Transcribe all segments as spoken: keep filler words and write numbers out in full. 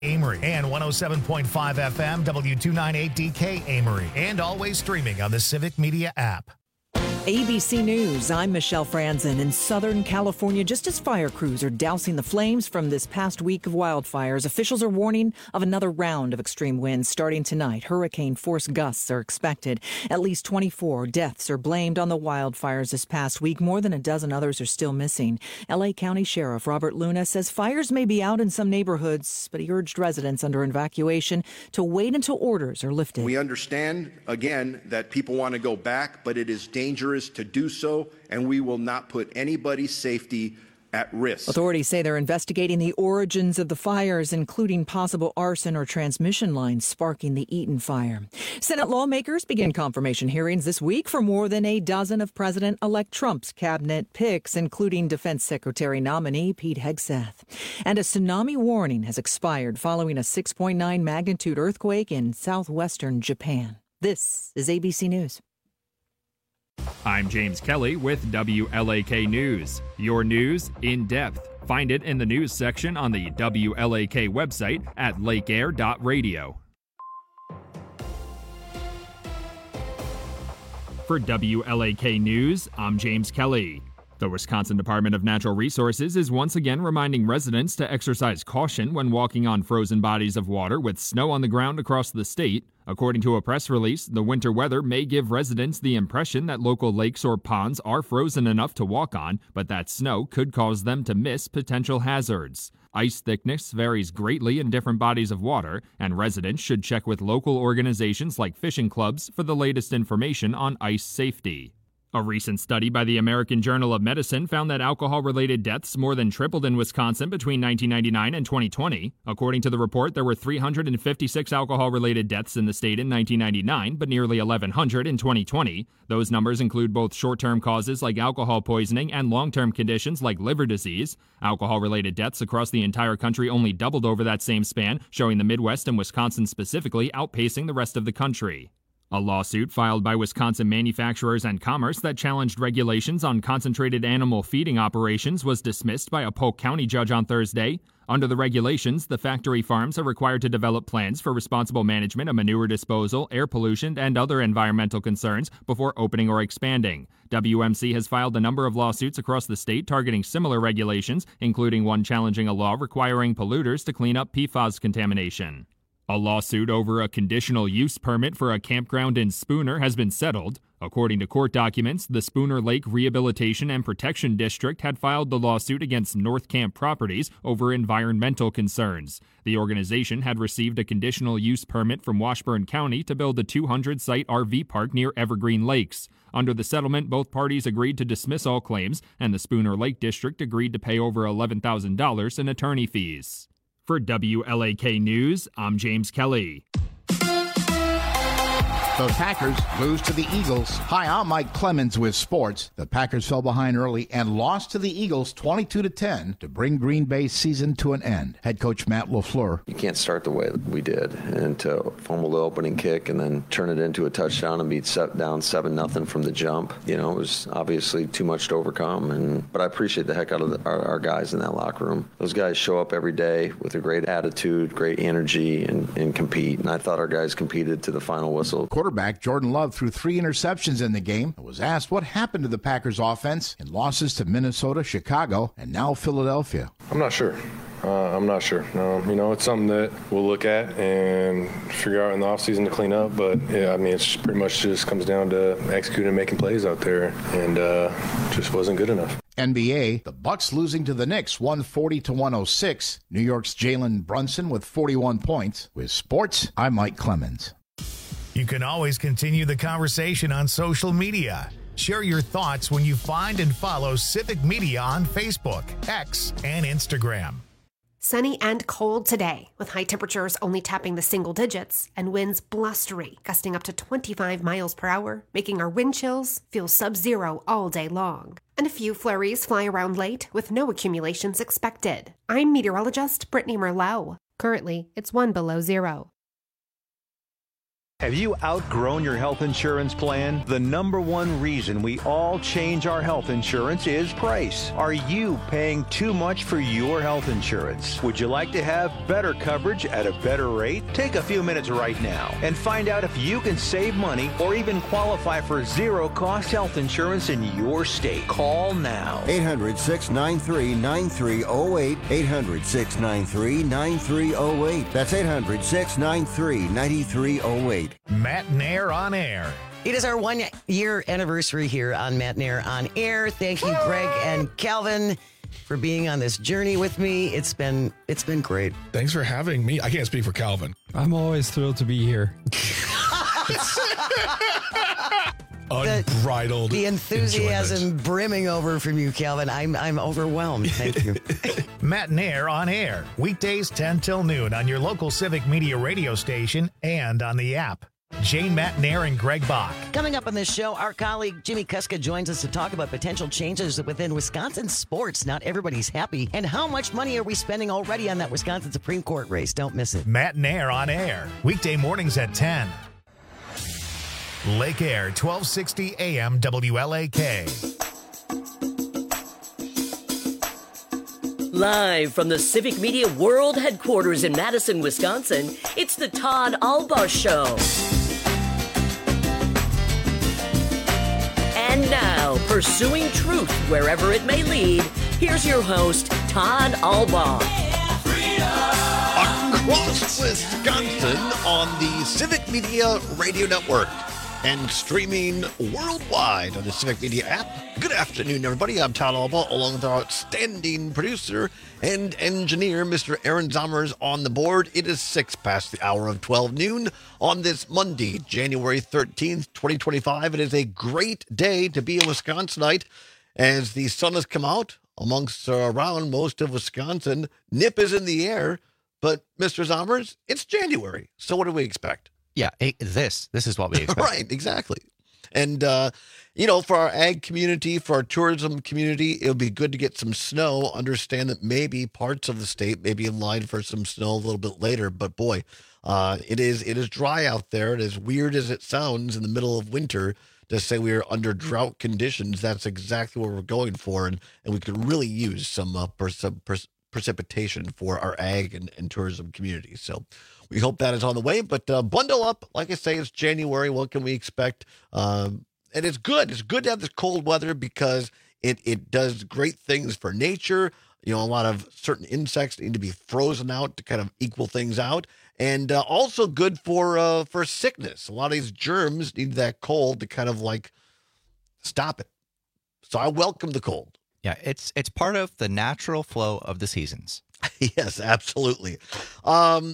Amory and one oh seven point five F M W two ninety-eight D K Amory, and always streaming on the Civic Media app. A B C News, I'm Michelle Franzen. In Southern California, just as fire crews are dousing the flames from this past week of wildfires, officials are warning of another round of extreme winds starting tonight. Hurricane-force gusts are expected. At least twenty-four deaths are blamed on the wildfires this past week. More than a dozen others are still missing. L A County Sheriff Robert Luna says fires may be out in some neighborhoods, but he urged residents under evacuation to wait until orders are lifted. We understand, again, that people want to go back, but it is dangerous to do so, and we will not put anybody's safety at risk. Authorities say they're investigating the origins of the fires, including possible arson or transmission lines sparking the Eaton fire. Senate lawmakers begin confirmation hearings this week for more than a dozen of President-elect Trump's cabinet picks, including Defense Secretary nominee Pete Hegseth. And a tsunami warning has expired following a six point nine magnitude earthquake in southwestern Japan. This is A B C News. I'm James Kelly with W L A K News. Your news in depth. Find it in the news section on the W L A K website at lake air dot radio. For W L A K News, I'm James Kelly. The Wisconsin Department of Natural Resources is once again reminding residents to exercise caution when walking on frozen bodies of water with snow on the ground across the state. According to a press release, the winter weather may give residents the impression that local lakes or ponds are frozen enough to walk on, but that snow could cause them to miss potential hazards. Ice thickness varies greatly in different bodies of water, and residents should check with local organizations like fishing clubs for the latest information on ice safety. A recent study by the American Journal of Medicine found that alcohol-related deaths more than tripled in Wisconsin between nineteen ninety-nine and twenty twenty. According to the report, there were three hundred fifty-six alcohol-related deaths in the state in nineteen ninety-nine, but nearly eleven hundred in twenty twenty. Those numbers include both short-term causes like alcohol poisoning and long-term conditions like liver disease. Alcohol-related deaths across the entire country only doubled over that same span, showing the Midwest and Wisconsin specifically outpacing the rest of the country. A lawsuit filed by Wisconsin Manufacturers and Commerce that challenged regulations on concentrated animal feeding operations was dismissed by a Polk County judge on Thursday. Under the regulations, the factory farms are required to develop plans for responsible management of manure disposal, air pollution, and other environmental concerns before opening or expanding. W M C has filed a number of lawsuits across the state targeting similar regulations, including one challenging a law requiring polluters to clean up P FAS contamination. A lawsuit over a conditional use permit for a campground in Spooner has been settled. According to court documents, the Spooner Lake Rehabilitation and Protection District had filed the lawsuit against North Camp Properties over environmental concerns. The organization had received a conditional use permit from Washburn County to build a two hundred site R V park near Evergreen Lakes. Under the settlement, both parties agreed to dismiss all claims, and the Spooner Lake District agreed to pay over eleven thousand dollars in attorney fees. For W L A K News, I'm James Kelly. The Packers lose to the Eagles. Hi, I'm Mike Clemens with sports. The Packers fell behind early and lost to the Eagles twenty-two to ten to bring Green Bay's season to an end. Head coach Matt LaFleur. You can't start the way we did and to fumble the opening kick and then turn it into a touchdown and be set down seven nothing from the jump. You know, it was obviously too much to overcome. And but I appreciate the heck out of the, our, our guys in that locker room. Those guys show up every day with a great attitude, great energy, and, and compete. And I thought our guys competed to the final whistle. Quarterback Jordan Love threw three interceptions in the game and was asked what happened to the Packers offense in losses to Minnesota, Chicago, and now Philadelphia. I'm not sure. Uh, I'm not sure. Um, you know, it's something that we'll look at and figure out in the offseason to clean up. But, yeah, I mean, it's pretty much just comes down to executing and making plays out there. And uh, just wasn't good enough. N B A, the Bucks losing to the Knicks one forty to one oh six. New York's Jalen Brunson with forty-one points. With sports, I'm Mike Clemens. You can always continue the conversation on social media. Share your thoughts when you find and follow Civic Media on Facebook, X, and Instagram. Sunny and cold today, with high temperatures only tapping the single digits and winds blustery, gusting up to twenty-five miles per hour, making our wind chills feel sub-zero all day long. And a few flurries fly around late with no accumulations expected. I'm meteorologist Brittany Merlot. Currently, it's one below zero. Have you outgrown your health insurance plan? The number one reason we all change our health insurance is price. Are you paying too much for your health insurance? Would you like to have better coverage at a better rate? Take a few minutes right now and find out if you can save money or even qualify for zero-cost health insurance in your state. Call now. eight hundred, six nine three, nine three zero eight. eight hundred, six nine three, nine three zero eight. That's eight hundred, six nine three, nine three zero eight. Matt Nair on air. It is our one-year anniversary here on Matt Nair on air. Thank you, Greg and Calvin, for being on this journey with me. It's been it's been great. Thanks for having me. I can't speak for Calvin. I'm always thrilled to be here. Unbridled. The, the enthusiasm enjoyment. brimming over from you, Calvin. I'm I'm overwhelmed. Thank you. Matt Nair on air. Weekdays ten till noon on your local Civic Media radio station and on the app. Jane, Matt Nair, and Greg Bach. Coming up on this show, our colleague Jimmy Kuska joins us to talk about potential changes within Wisconsin sports. Not everybody's happy. And how much money are we spending already on that Wisconsin Supreme Court race? Don't miss it. Matt Nair on air. Weekday mornings at ten. Lake Air, twelve sixty A M W L A K. Live from the Civic Media World Headquarters in Madison, Wisconsin, it's the Todd Alba Show. And now, pursuing truth wherever it may lead, here's your host, Todd Alba. Across Wisconsin on the Civic Media Radio Network and streaming worldwide on the Civic Media app. Good afternoon, everybody. I'm Todd Alba, along with our outstanding producer and engineer, Mister Aaron Zommers, on the board. It is six past the hour of twelve noon on this Monday, January thirteenth, twenty twenty-five. It is a great day to be a Wisconsinite as the sun has come out amongst uh, around most of Wisconsin. Nip is in the air, but Mister Zommers, it's January. So what do we expect? Yeah, it, this this is what we expect. Right, exactly. And, uh, you know, for our ag community, for our tourism community, it would be good to get some snow. Understand that maybe parts of the state may be in line for some snow a little bit later. But, boy, uh, it is it is dry out there. And as weird as it sounds in the middle of winter to say we are under drought conditions, that's exactly what we're going for. And, and we could really use some uh, pers- pers- precipitation for our ag and, and tourism community. So we hope that is on the way, but uh, bundle up. Like I say, it's January. What can we expect? Um, and it's good. It's good to have this cold weather because it, it does great things for nature. You know, a lot of certain insects need to be frozen out to kind of equal things out. And uh, also good for uh, for sickness. A lot of these germs need that cold to kind of like stop it. So I welcome the cold. Yeah, it's it's part of the natural flow of the seasons. Yes, absolutely. Um,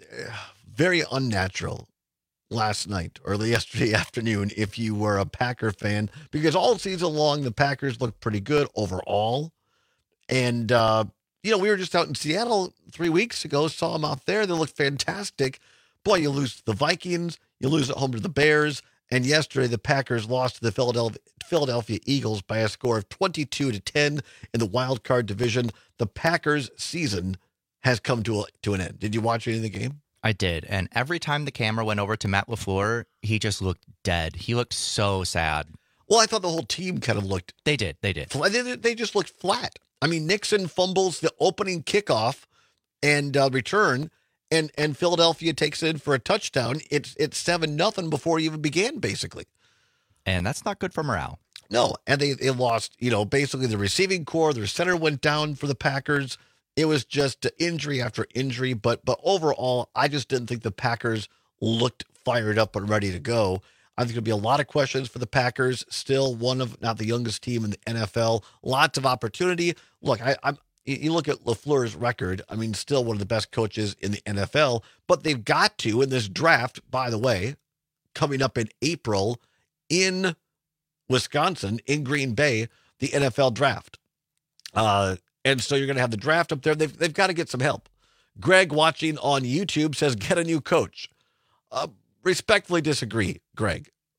very unnatural last night or yesterday afternoon if you were a Packer fan, because all season long the Packers looked pretty good overall. And, uh, you know, we were just out in Seattle three weeks ago, saw them out there. They looked fantastic. Boy, you lose to the Vikings, you lose at home to the Bears. And yesterday, the Packers lost to the Philadelphia, Philadelphia Eagles by a score of twenty-two to ten in the wild card division. The Packers' season has come to a, to an end. Did you watch any of the game? I did. And every time the camera went over to Matt LaFleur, he just looked dead. He looked so sad. Well, I thought the whole team kind of looked... They did. They did. They, they just looked flat. I mean, Nixon fumbles the opening kickoff and uh, return, and and Philadelphia takes it in for a touchdown. It's it's seven nothing before it even began, basically. And that's not good for morale. No, and they, they lost, you know, basically the receiving core. Their center went down for the Packers. It was just injury after injury. But but overall, I just didn't think the Packers looked fired up and ready to go. I think there'll be a lot of questions for the Packers. Still one of, not the youngest team in the N F L. Lots of opportunity. Look, I, I'm. You look at LaFleur's record, I mean, still one of the best coaches in the N F L, but they've got to, in this draft, by the way, coming up in April in Wisconsin, in Green Bay, the N F L draft. Uh, and so you're going to have the draft up there. They've, they've got to get some help. Greg, watching on YouTube, says, get a new coach. Uh, respectfully disagree, Greg.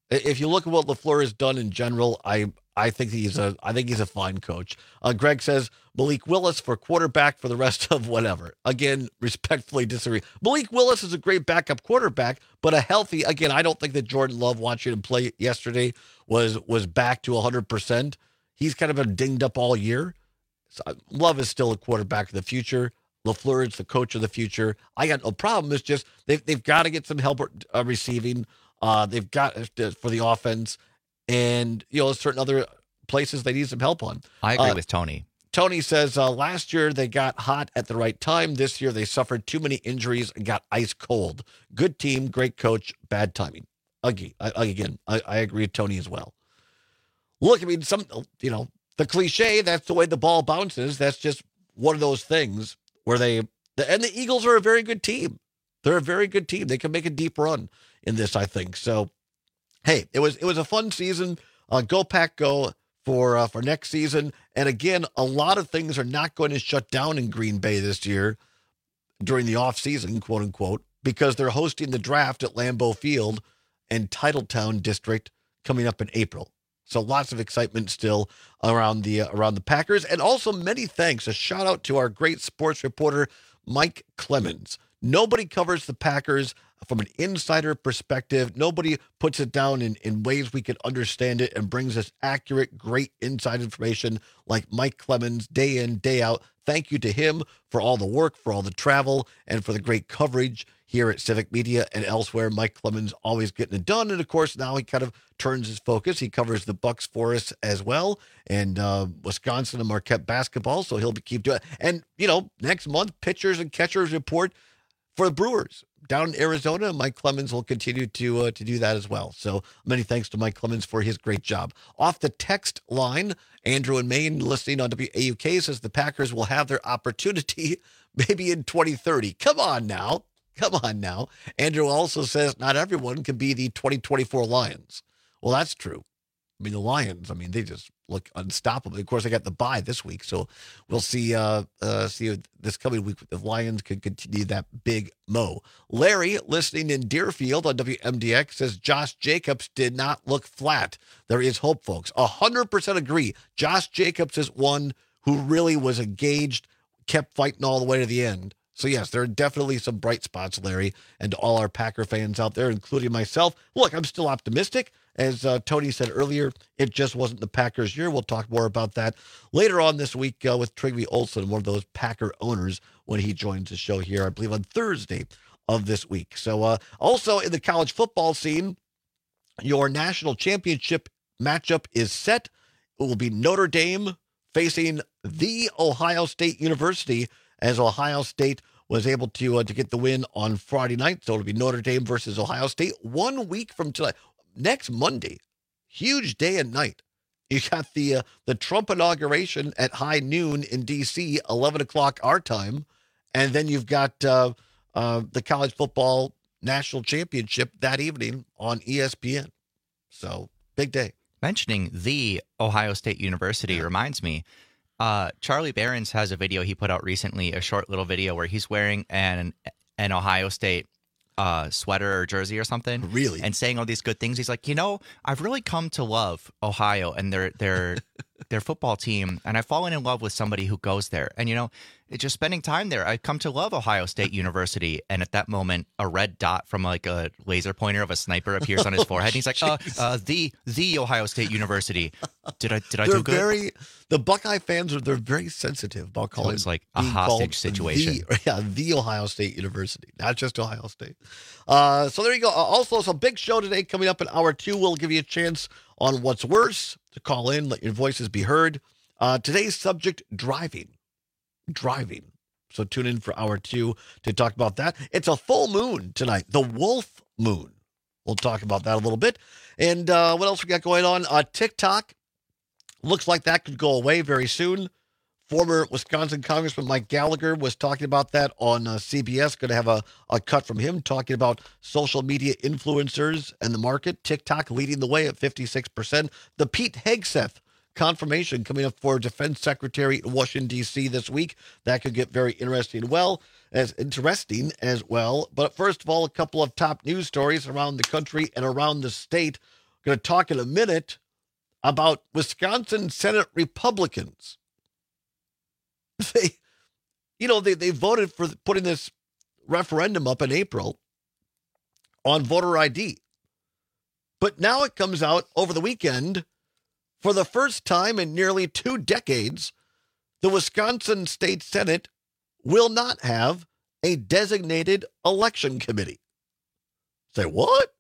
If you look at what LaFleur has done in general, I I think he's a I think he's a fine coach. Uh, Greg says Malik Willis for quarterback for the rest of whatever. Again, respectfully disagree. Malik Willis is a great backup quarterback, but a healthy. Again, I don't think that Jordan Love, watching him play yesterday, was was back to one hundred percent. He's kind of been dinged up all year. So Love is still a quarterback of the future. LaFleur is the coach of the future. I got no problem. It's just they've they've got to get some help uh, receiving. Uh, they've got uh, for the offense, and you know certain other places they need some help on. I agree uh, with Tony. Tony says uh, last year they got hot at the right time. This year they suffered too many injuries and got ice cold. Good team, great coach, bad timing. Again, I, again, I, I agree with Tony as well. Look, I mean, some you know the cliche. That's the way the ball bounces. That's just one of those things where they the, and the Eagles are a very good team. They're a very good team. They can make a deep run in this, I think. So, hey, it was it was a fun season. Uh, go Pack, go for uh, for next season. And again, a lot of things are not going to shut down in Green Bay this year during the off season, quote unquote, because they're hosting the draft at Lambeau Field and Titletown District coming up in April. So lots of excitement still around the uh, around the Packers, and also many thanks. A shout out to our great sports reporter Mike Clemens. Nobody covers the Packers from an insider perspective. Nobody puts it down in, in ways we can understand it and brings us accurate, great inside information like Mike Clemens day in, day out. Thank you to him for all the work, for all the travel, and for the great coverage here at Civic Media and elsewhere. Mike Clemens always getting it done. And, of course, now he kind of turns his focus. He covers the Bucks for us as well, and uh, Wisconsin and Marquette basketball, so he'll be keep doing it. And, you know, next month, pitchers and catchers report for the Brewers down in Arizona. Mike Clemens will continue to uh, to do that as well. So many thanks to Mike Clemens for his great job. Off the text line, Andrew in Maine listening on W A U K says the Packers will have their opportunity maybe in twenty thirty. Come on now. Come on now. Andrew also says not everyone can be the twenty twenty-four Lions. Well, that's true. I mean, the Lions, I mean, they just look unstoppable. Of course, they got the bye this week, so we'll see uh, uh, see this coming week if the Lions can continue that big mo. Larry, listening in Deerfield on W M D X, says Josh Jacobs did not look flat. There is hope, folks. one hundred percent agree. Josh Jacobs is one who really was engaged, kept fighting all the way to the end. So, yes, there are definitely some bright spots, Larry, and to all our Packer fans out there, including myself. Look, I'm still optimistic. As uh, Tony said earlier, it just wasn't the Packers' year. We'll talk more about that later on this week uh, with Trygve Olsen, one of those Packer owners, when he joins the show here, I believe, on Thursday of this week. So, uh, also in the college football scene, your national championship matchup is set. It will be Notre Dame facing the Ohio State University, as Ohio State was able to uh, to get the win on Friday night. So it'll be Notre Dame versus Ohio State one week from tonight. Next Monday, huge day and night. You got the uh, the Trump inauguration at high noon in D C, eleven o'clock our time. And then you've got uh, uh, the college football national championship that evening on E S P N. So, big day. Mentioning the Ohio State University yeah. reminds me, uh, Charlie Behrens has a video he put out recently, a short little video where he's wearing an an Ohio State uh, sweater or jersey or something. Really? And saying all these good things. He's like, you know, I've really come to love Ohio and their their their football team, and I've fallen in love with somebody who goes there. And, you know, it's just spending time there. I've come to love Ohio State University. And at that moment, a red dot from like a laser pointer of a sniper appears on his forehead. And he's like, uh, uh, the the Ohio State University. Did I did I they're do good? Very, the Buckeye fans are they're very sensitive about calling so it's like a hostage situation. The, yeah, the Ohio State University, not just Ohio State. Uh, so there you go. Uh, also, some big show today coming up in hour two. We'll give you a chance on what's worse to call in, let your voices be heard. Uh, today's subject: driving. Driving. So tune in for hour two to talk about that. It's a full moon tonight, the Wolf Moon. We'll talk about that a little bit. And uh, what else we got going on? Uh, TikTok looks like that could go away very soon. Former Wisconsin Congressman Mike Gallagher was talking about that on uh, C B S. Going to have a, a cut from him talking about social media influencers and the market. TikTok leading the way at fifty-six percent. The Pete Hegseth confirmation coming up for Defense Secretary in Washington, D C this week. That could get very interesting. Well, as interesting as well. But first of all, a couple of top news stories around the country and around the state. Going to talk in a minute about Wisconsin Senate Republicans. They, you know, they, they voted for putting this referendum up in April on voter I D. But now it comes out over the weekend, for the first time in nearly two decades, the Wisconsin State Senate will not have a designated election committee. Say, what?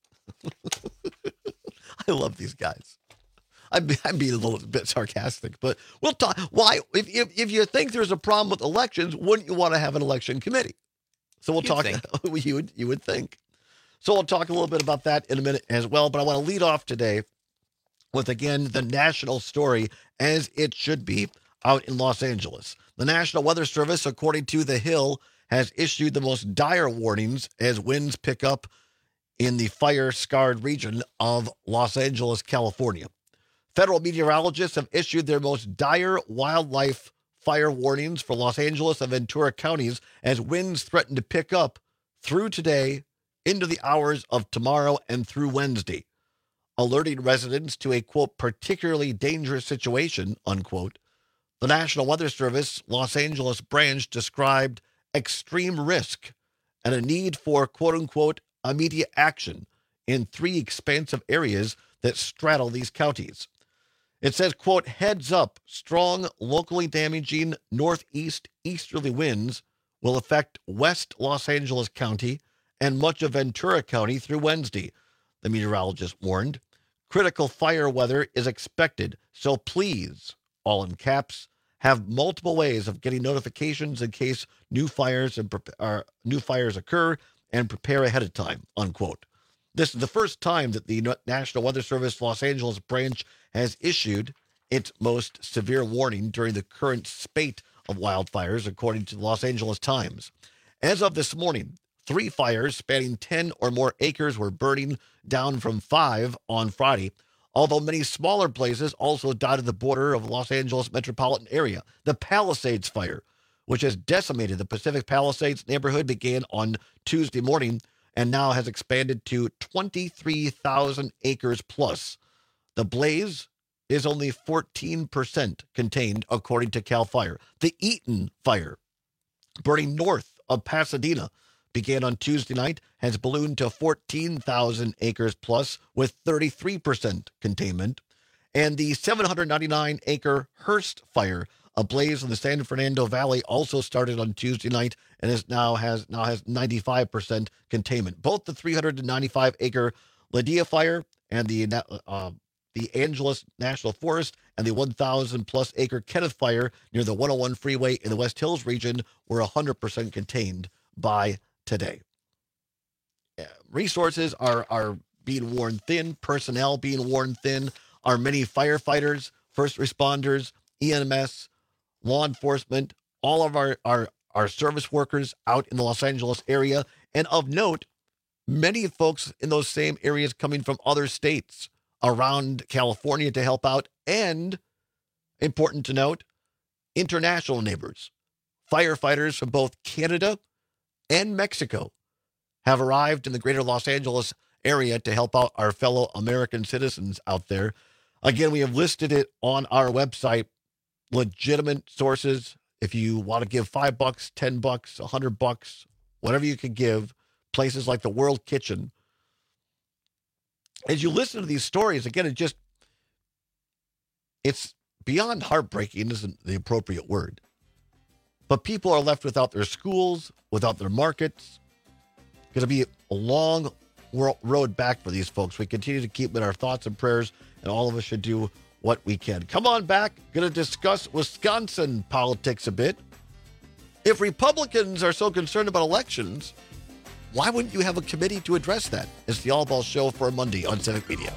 I love these guys. I'm, I'm being a little bit sarcastic, but we'll talk. Why? If, if, if you think there's a problem with elections, wouldn't you want to have an election committee? So we'll You'd talk. you would you would think. So we'll talk a little bit about that in a minute as well. But I want to lead off today with, again, the national story, as it should be, out in Los Angeles. The National Weather Service, according to The Hill, has issued the most dire warnings as winds pick up in the fire-scarred region of Los Angeles, California. Federal meteorologists have issued their most dire wildlife fire warnings for Los Angeles and Ventura counties as winds threaten to pick up through today into the hours of tomorrow and through Wednesday, alerting residents to a, quote, particularly dangerous situation, unquote. The National Weather Service Los Angeles branch described extreme risk and a need for, quote unquote, immediate action in three expansive areas that straddle these counties. It says, quote, heads up, strong, locally damaging northeast easterly winds will affect West Los Angeles County and much of Ventura County through Wednesday, the meteorologist warned. Critical fire weather is expected, so please, all in caps, have multiple ways of getting notifications in case new fires and uh, new fires occur, and prepare ahead of time, unquote. This is the first time that the National Weather Service Los Angeles branch has issued its most severe warning during the current spate of wildfires, according to the Los Angeles Times. As of this morning, three fires spanning ten or more acres were burning, down from five on Friday, although many smaller places also dotted the border of Los Angeles metropolitan area. The Palisades fire, which has decimated the Pacific Palisades neighborhood, began on Tuesday morning and now has expanded to twenty-three thousand acres plus. The blaze is only fourteen percent contained, according to CAL FIRE. The Eaton fire, burning north of Pasadena, began on Tuesday night, has ballooned to fourteen thousand acres plus with thirty-three percent containment. And the seven hundred ninety-nine acre Hearst fire, a blaze in the San Fernando Valley, also started on Tuesday night and is now has now has ninety-five percent containment. Both the three hundred ninety-five acre Lydia fire and the uh, the Angeles National Forest and the one thousand plus acre Kenneth fire near the one oh one freeway in the West Hills region were one hundred percent contained by today. Uh, resources are are being worn thin, personnel being worn thin. Our many firefighters, first responders, E M S, law enforcement, all of our, our, our service workers out in the Los Angeles area. And of note, many folks in those same areas coming from other states around California to help out. And, important to note, international neighbors. Firefighters from both Canada and Mexico have arrived in the greater Los Angeles area to help out our fellow American citizens out there. Again, we have listed it on our website. Legitimate sources. If you want to give five bucks, ten bucks, a hundred bucks, whatever you can give, places like the World Kitchen. As you listen to these stories, again, it just, it's beyond heartbreaking, isn't the appropriate word. But people are left without their schools, without their markets. It's going to be a long road back for these folks. We continue to keep in our thoughts and prayers, and all of us should do what we can. Come on back. Going to discuss Wisconsin politics a bit. If Republicans are so concerned about elections, why wouldn't you have a committee to address that? It's the All Ball Show for Monday on Civic Media.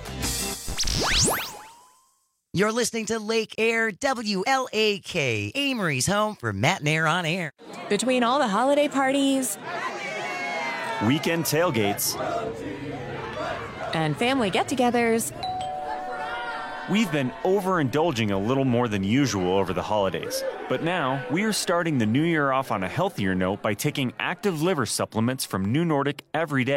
You're listening to Lake Air W L A K, Amory's home for Matt and Air on Air. Between all the holiday parties, weekend tailgates, and family get-togethers, we've been overindulging a little more than usual over the holidays. But now, we are starting the new year off on a healthier note by taking active liver supplements from New Nordic every day.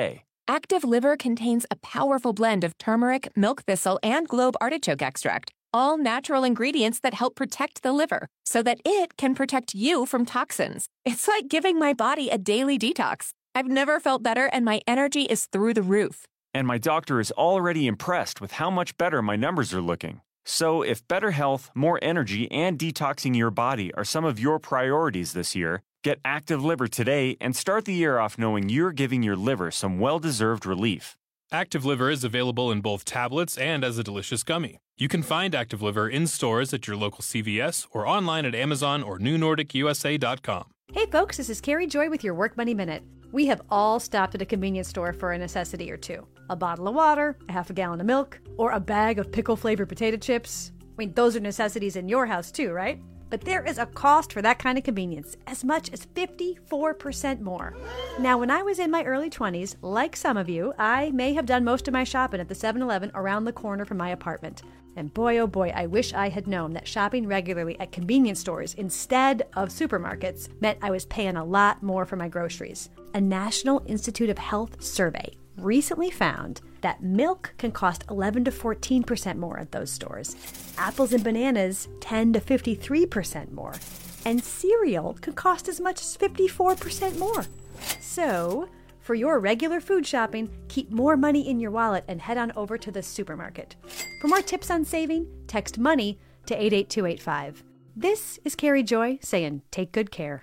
Active Liver contains a powerful blend of turmeric, milk thistle, and globe artichoke extract, all natural ingredients that help protect the liver so that it can protect you from toxins. It's like giving my body a daily detox. I've never felt better, and my energy is through the roof. And my doctor is already impressed with how much better my numbers are looking. So if better health, more energy, and detoxing your body are some of your priorities this year, get Active Liver today and start the year off knowing you're giving your liver some well-deserved relief. Active Liver is available in both tablets and as a delicious gummy. You can find Active Liver in stores at your local C V S or online at Amazon or new nordic u s a dot com. Hey folks, this is Carrie Joy with your Work Money Minute. We have all stopped at a convenience store for a necessity or two. A bottle of water, a half a gallon of milk, or a bag of pickle-flavored potato chips. I mean, those are necessities in your house too, right? But there is a cost for that kind of convenience, as much as fifty-four percent more. Now, when I was in my early twenties, like some of you, I may have done most of my shopping at the seven eleven around the corner from my apartment. And boy, oh boy, I wish I had known that shopping regularly at convenience stores instead of supermarkets meant I was paying a lot more for my groceries. A National Institute of Health survey recently found that milk can cost eleven to fourteen percent more at those stores. Apples and bananas, ten to fifty-three percent more. And cereal can cost as much as fifty-four percent more. So, for your regular food shopping, keep more money in your wallet and head on over to the supermarket. For more tips on saving, text MONEY to eight eight two eight five. This is Carrie Joy saying take good care.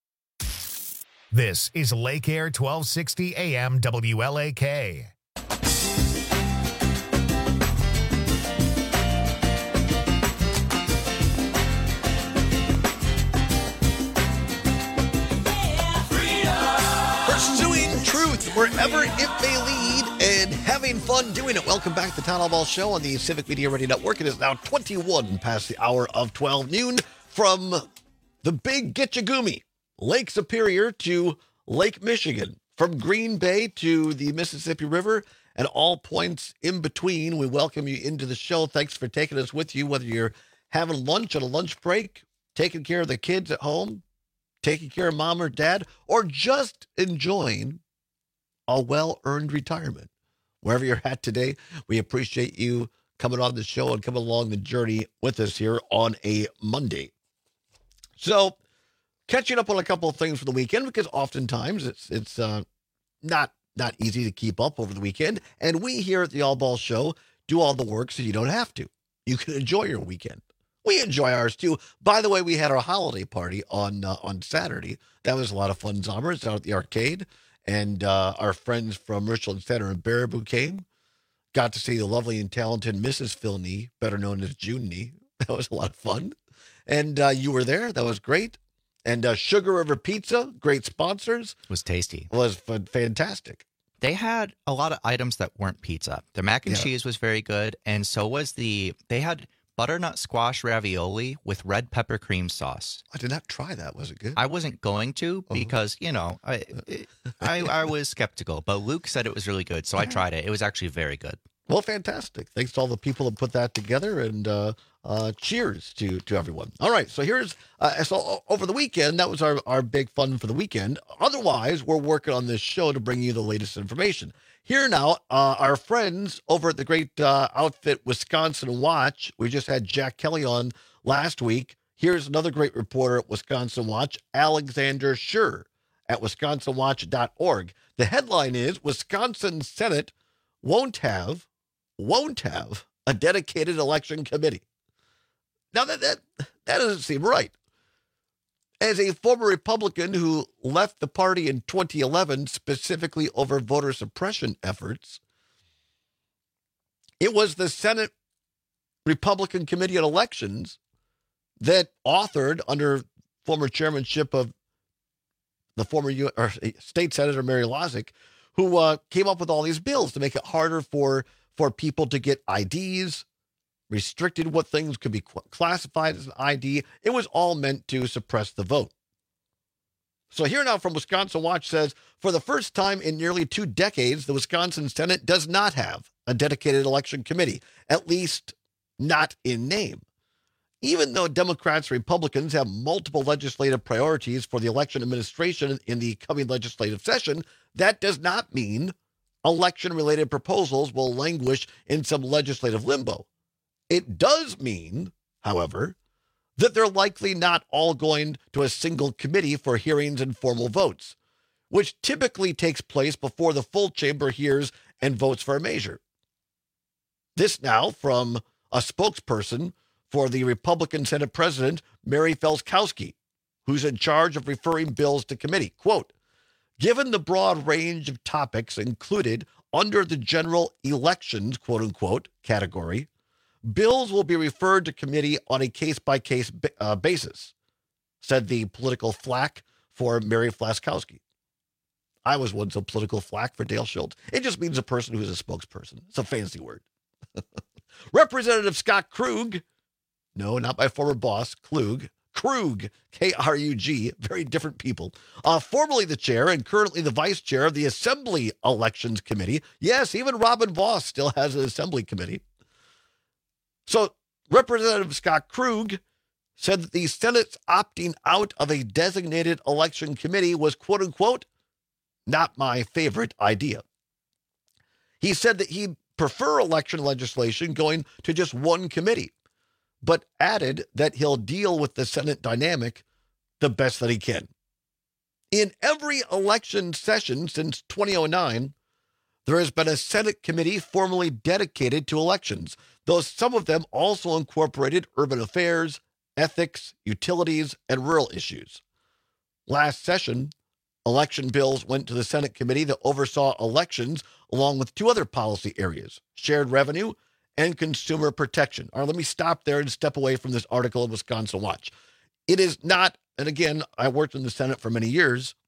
This is Lake Air twelve sixty A M W L A K. Pursuing truth wherever it may lead and having fun doing it. Welcome back to the Town Hall Ball Show on the Civic Media Radio Network. It is now twenty-one past the hour of twelve noon from the Big Gitchagumi, Lake Superior to Lake Michigan, from Green Bay to the Mississippi River and all points in between. We welcome you into the show. Thanks for taking us with you, whether you're having lunch on a lunch break, taking care of the kids at home, taking care of mom or dad, or just enjoying a well-earned retirement. Wherever you're at today, we appreciate you coming on the show and coming along the journey with us here on a Monday. So, catching up on a couple of things for the weekend, because oftentimes it's it's uh, not not easy to keep up over the weekend. And we here at the All Ball Show do all the work so you don't have to. You can enjoy your weekend. We enjoy ours too. By the way, we had our holiday party on uh, on Saturday. That was a lot of fun, Zommers, out at the arcade. And uh, our friends from Richland Center and Baraboo came. Got to see the lovely and talented Missus Phil Nee, better known as June Nee. That was a lot of fun. And uh, you were there. That was great. And uh, Sugar River Pizza, great sponsors. Was tasty. Was f- fantastic. They had a lot of items that weren't pizza. Their mac and Yeah. cheese was very good, and so was the, they had butternut squash ravioli with red pepper cream sauce. I did not try that. Was it good? I wasn't going to because, you know, I, I I was skeptical, but Luke said it was really good, so I tried it. It was actually very good. Well, fantastic. Thanks to all the people that put that together, and uh, uh, cheers to, to everyone. All right, so here's, uh, so over the weekend, that was our, our big fun for the weekend. Otherwise, we're working on this show to bring you the latest information. Here now, uh, our friends over at the great uh, outfit Wisconsin Watch. We just had Jack Kelly on last week. Here's another great reporter at Wisconsin Watch, Alexander Schur at wisconsin watch dot org. The headline is, Wisconsin Senate won't have won't have a dedicated election committee. Now, that, that, that doesn't seem right. As a former Republican who left the party in twenty eleven specifically over voter suppression efforts, it was the Senate Republican Committee on Elections that authored, under former chairmanship of the former U- or State Senator Mary Lozick, who uh, came up with all these bills to make it harder for for people to get I Ds, restricted what things could be qu- classified as an I D. It was all meant to suppress the vote. So here now from Wisconsin Watch says, for the first time in nearly two decades, the Wisconsin Senate does not have a dedicated election committee, at least not in name. Even though Democrats and Republicans have multiple legislative priorities for the election administration in the coming legislative session, that does not mean election-related proposals will languish in some legislative limbo. It does mean, however, that they're likely not all going to a single committee for hearings and formal votes, which typically takes place before the full chamber hears and votes for a measure. This now from a spokesperson for the Republican Senate President, Mary Felskowski, who's in charge of referring bills to committee. Quote, given the broad range of topics included under the general elections, quote unquote, category, bills will be referred to committee on a case-by-case uh, basis, said the political flack for Mary Felskowski. I was once a political flack for Dale Schultz. It just means a person who is a spokesperson. It's a fancy word. Representative Scott Krug, no, not my former boss, Klug, Krug, K R U G, very different people, uh, formerly the chair and currently the vice chair of the Assembly Elections Committee. Yes, even Robin Voss still has an Assembly Committee. So Representative Scott Krug said that the Senate's opting out of a designated election committee was, quote unquote, not my favorite idea. He said that he'd prefer election legislation going to just one committee, but added that he'll deal with the Senate dynamic the best that he can. In every election session since twenty oh nine, there has been a Senate committee formally dedicated to elections, though some of them also incorporated urban affairs, ethics, utilities, and rural issues. Last session, election bills went to the Senate committee that oversaw elections along with two other policy areas, shared revenue and consumer protection. All right, let me stop there and step away from this article in Wisconsin Watch. It is not, and again, I worked in the Senate for many years,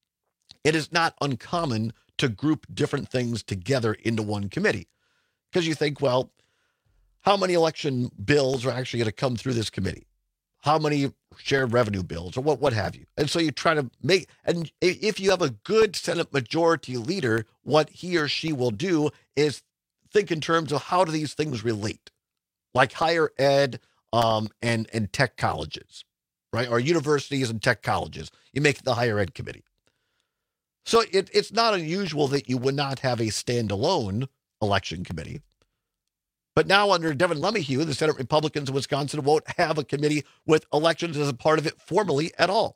it is not uncommon to group different things together into one committee. Because you think, well, how many election bills are actually going to come through this committee? How many shared revenue bills or what, what have you? And so you try to make, and if you have a good Senate majority leader, what he or she will do is think in terms of how do these things relate, like higher ed um, and, and tech colleges, right? Or universities and tech colleges. You make the higher ed committee. So it, it's not unusual that you would not have a standalone election committee. But now under Devin LeMahieu, the Senate Republicans in Wisconsin won't have a committee with elections as a part of it formally at all.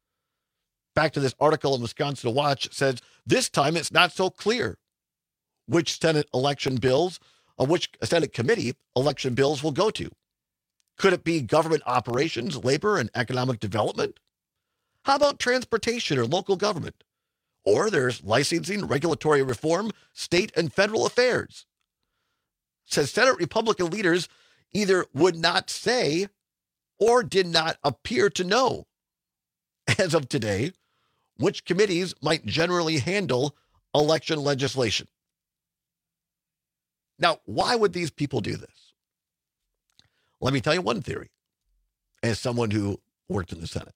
Back to this article in Wisconsin Watch says, this time it's not so clear which Senate election bills, or which Senate committee election bills will go to. Could it be government operations, labor, and economic development? How about transportation or local government? Or there's licensing, regulatory reform, state and federal affairs. Says Senate Republican leaders either would not say or did not appear to know, as of today, which committees might generally handle election legislation. Now, why would these people do this? Let me tell you one theory, as someone who worked in the Senate.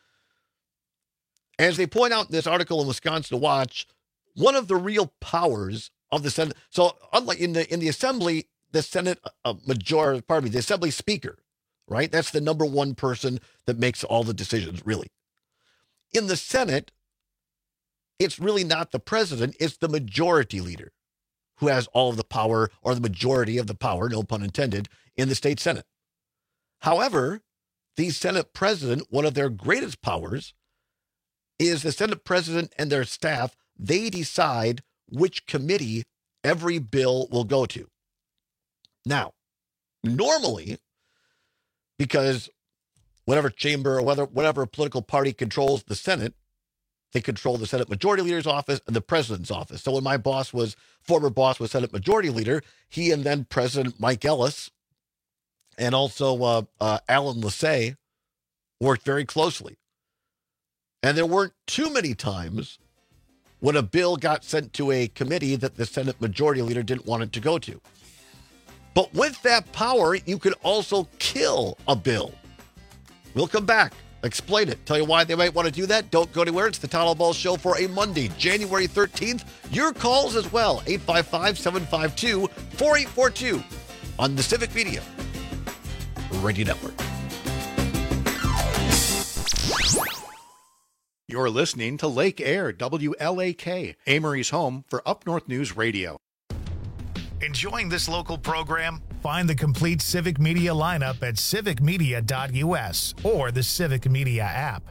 As they point out in this article in Wisconsin Watch, one of the real powers of the Senate, so unlike in the in the Assembly, the Senate uh, majority, pardon me, the Assembly Speaker, right? That's the number one person that makes all the decisions, really. In the Senate, it's really not the president, it's the majority leader who has all of the power, or the majority of the power, no pun intended, in the state Senate. However, the Senate president, one of their greatest powers, is the Senate president and their staff, they decide which committee every bill will go to. Now, normally, because whatever chamber or whether whatever political party controls the Senate, they control the Senate Majority Leader's office and the President's office. So when my boss was, former boss was Senate Majority Leader, he and then President Mike Ellis and also uh, uh, Alan Lassay worked very closely. And there weren't too many times when a bill got sent to a committee that the Senate Majority Leader didn't want it to go to. But with that power, you could also kill a bill. We'll come back, explain it, tell you why they might want to do that. Don't go anywhere. It's the Todd Ball Show for a Monday, January thirteenth. Your calls as well, eight five five, seven five two, four eight four two on the Civic Media Radio Network. You're listening to Lake Air, W L A K, Amory's home for Up North News Radio. Enjoying this local program? Find the complete Civic Media lineup at civic media dot u s or the Civic Media app.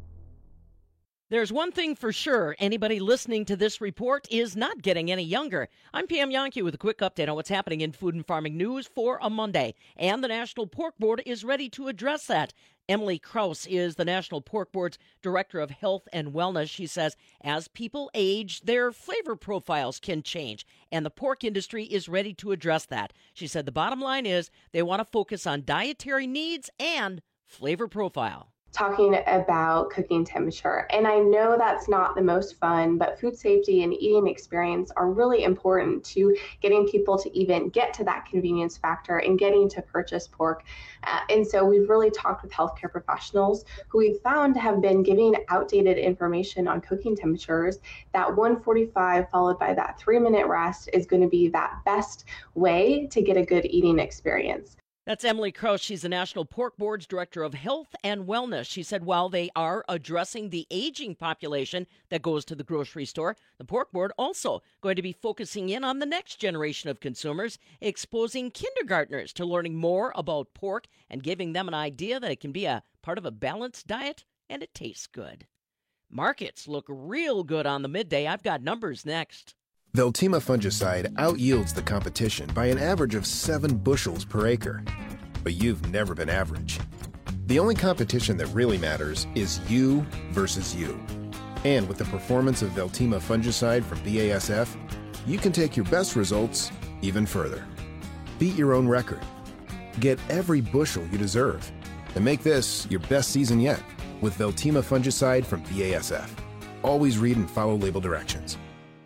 There's one thing for sure. Anybody listening to this report is not getting any younger. I'm Pam Yonke with a quick update on what's happening in food and farming news for a Monday. And the National Pork Board is ready to address that. Emily Kraus is the National Pork Board's Director of Health and Wellness. She says as people age, their flavor profiles can change, and the pork industry is ready to address that. She said the bottom line is they want to focus on dietary needs and flavor profile. Talking about cooking temperature. And I know that's not the most fun, but food safety and eating experience are really important to getting people to even get to that convenience factor and getting to purchase pork. Uh, and so we've really talked with healthcare professionals who we've found have been giving outdated information on cooking temperatures. That one forty-five followed by that three minute rest is going to be that best way to get a good eating experience. That's Emily Kraus. She's the National Pork Board's Director of Health and Wellness. She said while they are addressing the aging population that goes to the grocery store, the Pork Board also going to be focusing in on the next generation of consumers, exposing kindergartners to learning more about pork and giving them an idea that it can be a part of a balanced diet and it tastes good. Markets look real good on the midday. I've got numbers next. Veltima fungicide outyields the competition by an average of seven bushels per acre. But you've never been average. The only competition that really matters is you versus you. And with the performance of Veltima fungicide from B A S F, you can take your best results even further. Beat your own record. Get every bushel you deserve. And make this your best season yet with Veltima fungicide from B A S F. Always read and follow label directions.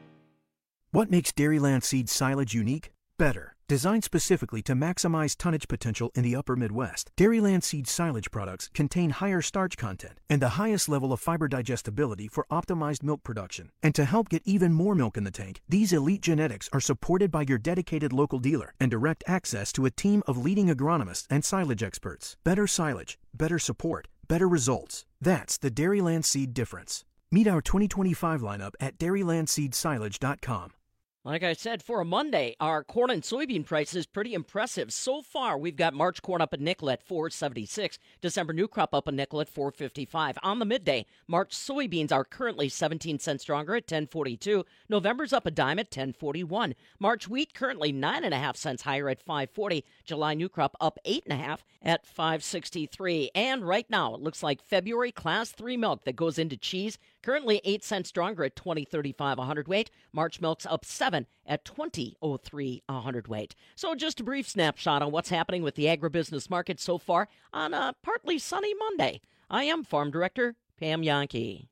What makes Dairyland Seed silage unique? Better. Designed specifically to maximize tonnage potential in the upper Midwest, Dairyland Seed silage products contain higher starch content and the highest level of fiber digestibility for optimized milk production. And to help get even more milk in the tank, these elite genetics are supported by your dedicated local dealer and direct access to a team of leading agronomists and silage experts. Better silage, better support, better results. That's the Dairyland Seed difference. Meet our twenty twenty-five lineup at dairyland seed silage dot com. Like I said, for a Monday, our corn and soybean price is pretty impressive. So far, we've got March corn up a nickel at four seventy-six, December new crop up a nickel at four fifty-five. On the midday, March soybeans are currently seventeen cents stronger at ten forty-two. November's up a dime at ten forty-one. March wheat currently nine and a half cents higher at five forty. July new crop up eight and a half at five sixty-three. And right now, it looks like February class three milk that goes into cheese currently eight cents stronger at twenty thirty-five a hundredweight. March milk's up seven at twenty oh three a hundredweight. So just a brief snapshot on what's happening with the agribusiness market so far on a partly sunny Monday. I am Farm Director Pam Yonke.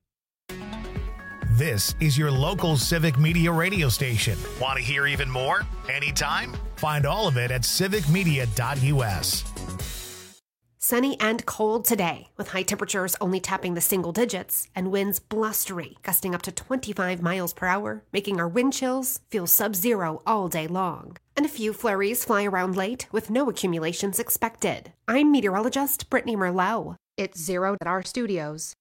This is your local Civic Media radio station. Want to hear even more? Anytime? Find all of it at civic media dot u s. Sunny and cold today, with high temperatures only tapping the single digits and winds blustery, gusting up to twenty-five miles per hour, making our wind chills feel sub-zero all day long. And a few flurries fly around late, with no accumulations expected. I'm meteorologist Brittany Merlot. It's zero at our studios.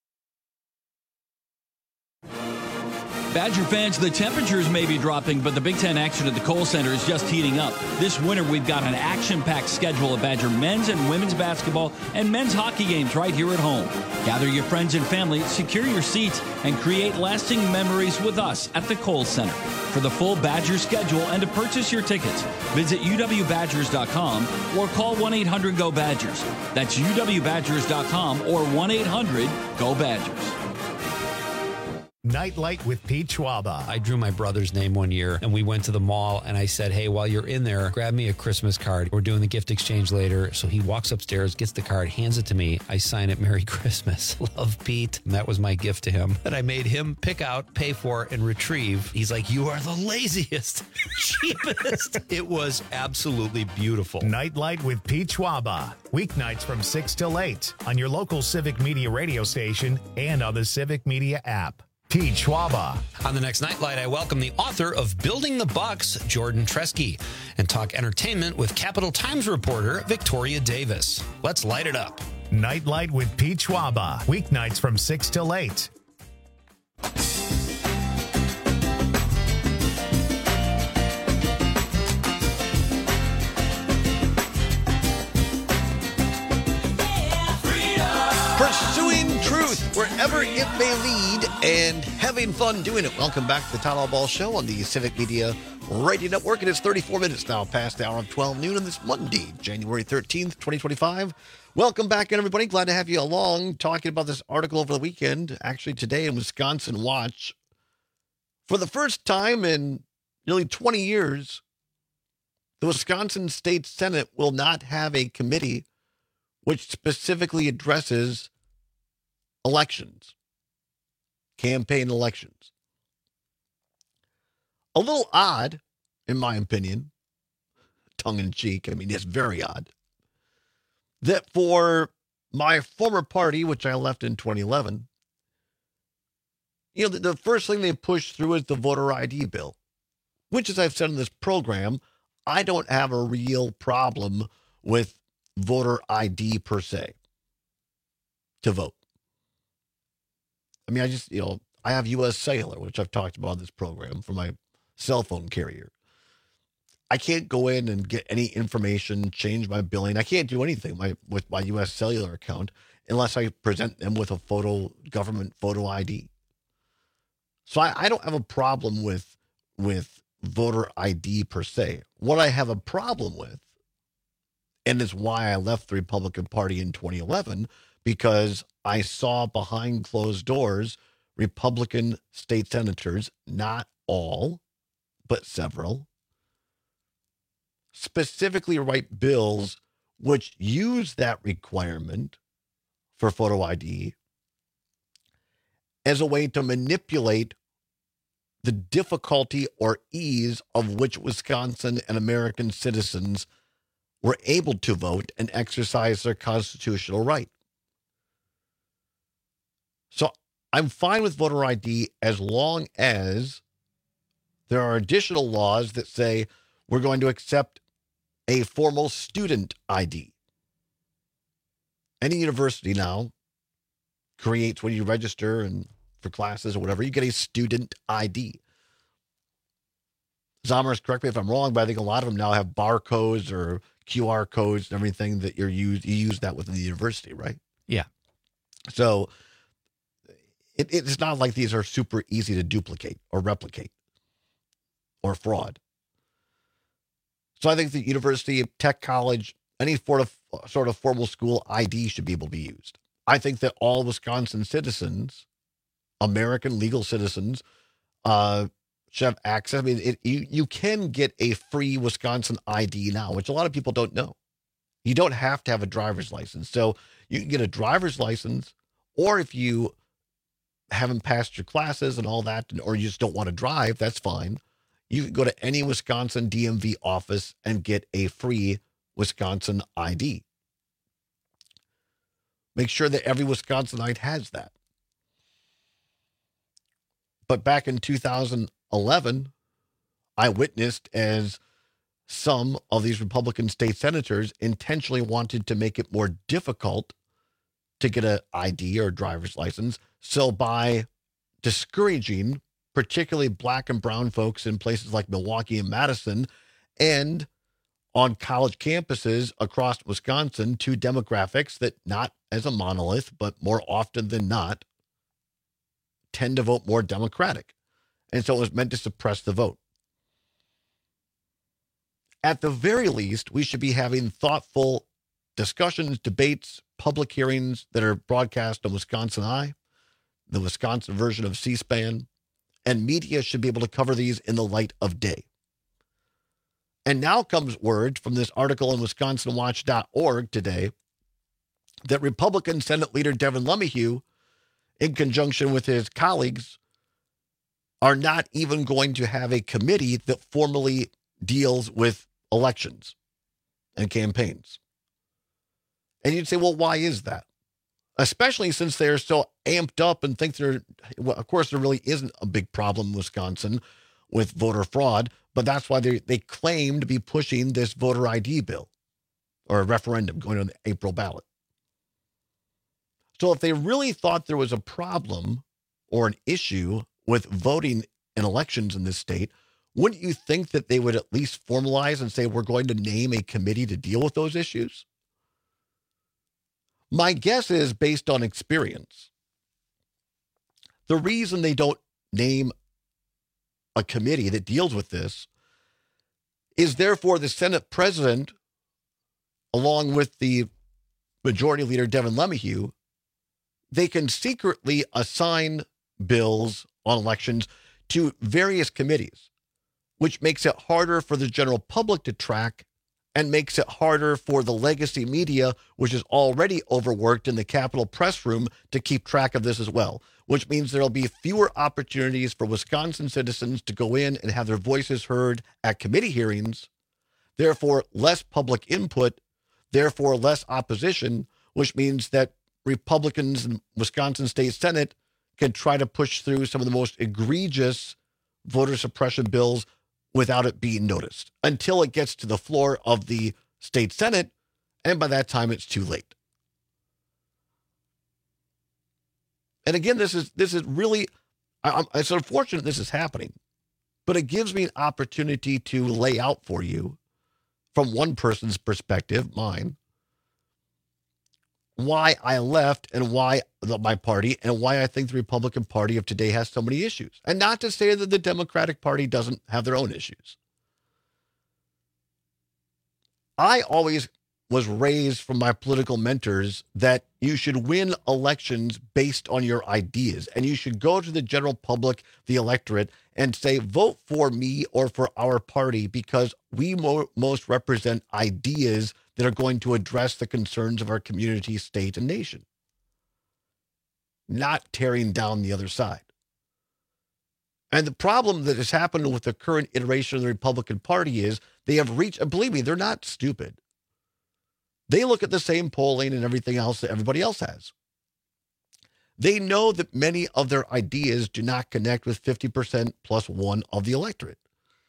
Badger fans, the temperatures may be dropping, but the Big Ten action at the Kohl Center is just heating up. This winter, we've got an action-packed schedule of Badger men's and women's basketball and men's hockey games right here at home. Gather your friends and family, secure your seats, and create lasting memories with us at the Kohl Center. For the full Badger schedule and to purchase your tickets, visit u w badgers dot com or call one eight hundred go badgers. That's u w badgers dot com or one eight hundred go badgers. Nightlight with Pete Schwaba. I drew my brother's name one year, and we went to the mall, and I said, hey, while you're in there, grab me a Christmas card. We're doing the gift exchange later. So he walks upstairs, gets the card, hands it to me. I sign it, Merry Christmas. Love, Pete. And that was my gift to him. And I made him pick out, pay for, and retrieve. He's like, you are the laziest, cheapest. It was absolutely beautiful. Nightlight with Pete Schwaba. Weeknights from six till eight on your local Civic Media radio station and on the Civic Media app. Pete Schwaba. On the next Nightlight, I welcome the author of Building the Bucks, Jordan Tresky, and talk entertainment with Capital Times reporter Victoria Davis. Let's light it up. Nightlight with Pete Schwaba. Weeknights from six till eight. wherever it may lead, and having fun doing it. Welcome back to the Todd Allball Show on the Civic Media Radio Network. It is thirty-four minutes now past the hour of twelve noon on this Monday, January thirteenth, twenty twenty-five. Welcome back, everybody. Glad to have you along talking about this article over the weekend. Actually, today in Wisconsin Watch, for the first time in nearly twenty years, the Wisconsin State Senate will not have a committee which specifically addresses elections, campaign elections. A little odd, in my opinion, tongue in cheek. I mean, it's very odd that for my former party, which I left in twenty eleven, you know, the, the first thing they pushed through is the voter I D bill, which, as I've said in this program, I don't have a real problem with voter I D per se to vote. I mean, I just, you know, I have U S Cellular, which I've talked about in this program, for my cell phone carrier. I can't go in and get any information, change my billing. I can't do anything my, with my U S Cellular account unless I present them with a photo, government photo I D. So I, I don't have a problem with, with voter I D per se. What I have a problem with, and it's why I left the Republican Party in twenty eleven, because I saw behind closed doors Republican state senators, not all, but several, specifically write bills which use that requirement for photo I D as a way to manipulate the difficulty or ease of which Wisconsin and American citizens were able to vote and exercise their constitutional right. So I'm fine with voter I D as long as there are additional laws that say we're going to accept a formal student I D. Any university now creates, when you register and for classes or whatever, you get a student I D. Zomers, correct me if I'm wrong, but I think a lot of them now have barcodes or Q R codes and everything that you're used, you use that within the university, right? Yeah. So it, it's not like these are super easy to duplicate or replicate or fraud. So I think the university, tech college, any sort of, sort of formal school I D should be able to be used. I think that all Wisconsin citizens, American legal citizens, uh, should have access. I mean, it, you, you can get a free Wisconsin I D now, which a lot of people don't know. You don't have to have a driver's license. So you can get a driver's license, or if you haven't passed your classes and all that, or you just don't want to drive, that's fine. You can go to any Wisconsin D M V office and get a free Wisconsin I D. Make sure that every Wisconsinite has that. But back in two thousand eleven, I witnessed as some of these Republican state senators intentionally wanted to make it more difficult to get an I D or a driver's license. So by discouraging particularly black and brown folks in places like Milwaukee and Madison, and on college campuses across Wisconsin, two demographics that, not as a monolith, but more often than not, tend to vote more Democratic. And so it was meant to suppress the vote. At the very least, we should be having thoughtful discussions, debates, public hearings that are broadcast on Wisconsin Eye, the Wisconsin version of C-SPAN, and media should be able to cover these in the light of day. And now comes word from this article on Wisconsin Watch dot org today that Republican Senate Leader Devin LeMahieu, in conjunction with his colleagues, are not even going to have a committee that formally deals with elections and campaigns. And you'd say, well, why is that? Especially since they're so amped up and think they're, well, of course, there really isn't a big problem in Wisconsin with voter fraud, but that's why they, they claim to be pushing this voter I D bill or a referendum going on the April ballot. So if they really thought there was a problem or an issue with voting in elections in this state, wouldn't you think that they would at least formalize and say, we're going to name a committee to deal with those issues? My guess is, based on experience, The reason they don't name a committee that deals with this is therefore the Senate president, along with the Majority Leader Devin LeMahieu, they can secretly assign bills on elections to various committees, which makes it harder for the general public to track and makes it harder for the legacy media, which is already overworked in the Capitol press room, to keep track of this as well, which means there'll be fewer opportunities for Wisconsin citizens to go in and have their voices heard at committee hearings, therefore less public input, therefore less opposition, which means that Republicans in Wisconsin State Senate can try to push through some of the most egregious voter suppression bills without it being noticed until it gets to the floor of the state Senate, and by that time it's too late. And again, this is this is really, I, it's unfortunate this is happening, but it gives me an opportunity to lay out for you, from one person's perspective, mine, why I left and why the, my party and why I think the Republican Party of today has so many issues. And not to say that the Democratic Party doesn't have their own issues. I always was raised from my political mentors that you should win elections based on your ideas, and you should go to the general public, the electorate, and say, vote for me or for our party because we mo- most represent ideas that are going to address the concerns of our community, state, and nation, not tearing down the other side. And the problem that has happened with the current iteration of the Republican Party is they have reached, and believe me, they're not stupid. They look at the same polling and everything else that everybody else has. They know that many of their ideas do not connect with fifty percent plus one of the electorate.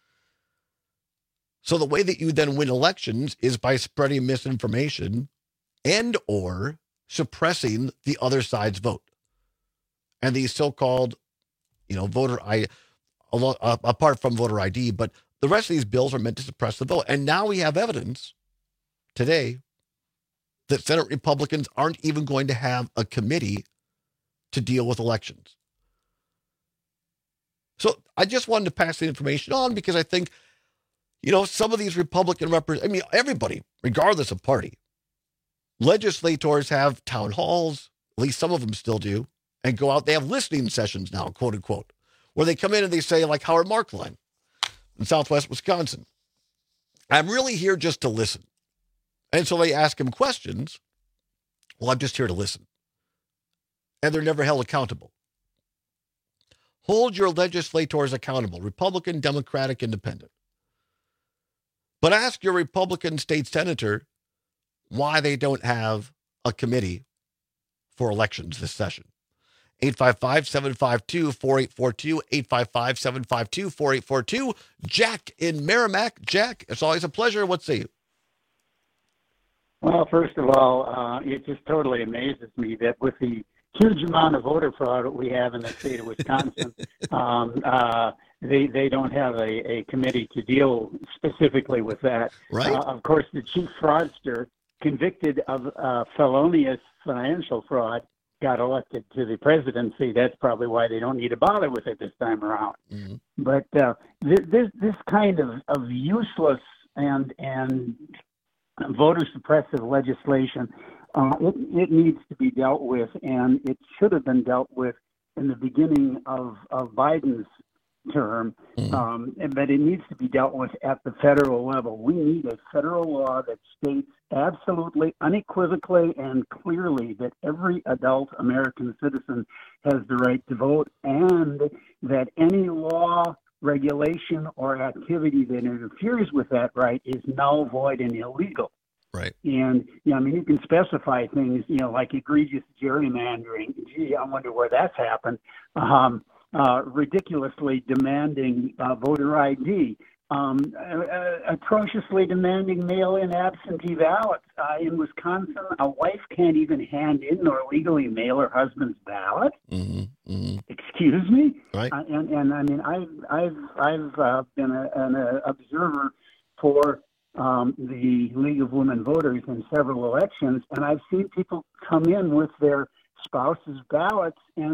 So the way that you then win elections is by spreading misinformation and or suppressing the other side's vote. And these so-called, you know, voter I, apart from voter I D, but the rest of these bills are meant to suppress the vote. And now we have evidence today that Senate Republicans aren't even going to have a committee to deal with elections. So I just wanted to pass the information on because I think, you know, some of these Republican representatives, I mean, everybody, regardless of party, legislators have town halls, at least some of them still do, and go out. They have listening sessions now, quote unquote, where they come in and they say, like Howard Marklein in Southwest Wisconsin, I'm really here just to listen. And so they ask him questions. Well, I'm just here to listen. And they're never held accountable. Hold your legislators accountable, Republican, Democratic, Independent. But ask your Republican state senator why they don't have a committee for elections this session. eight five five, seven five two, four eight four two, eight five five, seven five two, four eight four two. Jack in Merrimack. Jack, it's always a pleasure. What say you? Well, first of all, uh, it just totally amazes me that with the huge amount of voter fraud that we have in the state of Wisconsin, um, uh, they they don't have a, a committee to deal specifically with that. Right. Uh, of course, the chief fraudster convicted of uh, felonious financial fraud got elected to the presidency. That's probably why they don't need to bother with it this time around. Mm-hmm. But uh, th- this this kind of, of useless and and voter suppressive legislation, uh, it, it needs to be dealt with, and it should have been dealt with in the beginning of, of Biden's term, mm-hmm. um, but it needs to be dealt with at the federal level. We need a federal law that states absolutely, unequivocally, and clearly that every adult American citizen has the right to vote, and that any law, regulation, or activity that interferes with that right is null, void, and illegal. Right. And, you know, I mean, you can specify things, you know, like egregious gerrymandering. Gee, I wonder where that's happened. Um, uh, ridiculously demanding uh, voter I D. Um, uh, atrociously demanding mail-in absentee ballots. Uh, in Wisconsin, a wife can't even hand in nor legally mail her husband's ballot. Mm-hmm. Mm-hmm. Excuse me? Right. Uh, and, and I mean, I've, I've, I've uh, been a, an uh, observer for um, the League of Women Voters in several elections, and I've seen people come in with their spouse's ballots and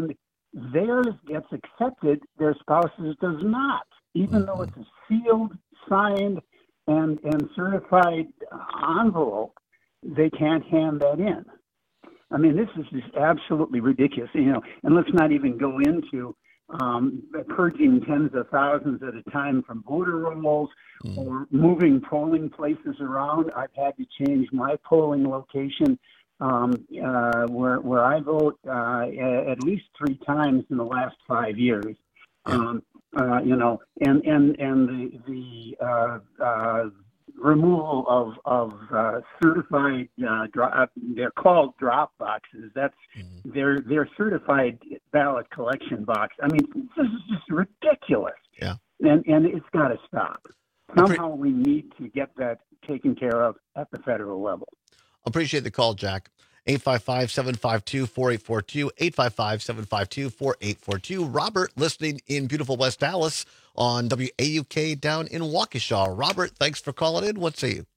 theirs gets accepted, their spouses does not, even though it's a sealed, signed, and, and certified envelope. They can't hand that in. I mean, this is just absolutely ridiculous, you know, and let's not even go into um, purging tens of thousands at a time from voter rolls mm. or moving polling places around. I've had to change my polling location um, uh, where, where I vote uh, at least three times in the last five years. Um, uh, you know, and, and, and the, the uh, uh, removal of of uh, certified uh, drop, they're called drop boxes. That's mm-hmm. they're they're certified ballot collection box. I mean, this is just ridiculous. Yeah, and and it's got to stop. Somehow we need to get that taken care of at the federal level. Appreciate the call, Jack. eight five five, seven five two, four eight four two, eight five five, seven five two, four eight four two. Robert, listening in beautiful West Dallas on W A U K down in Waukesha. Robert, thanks for calling in. What say you?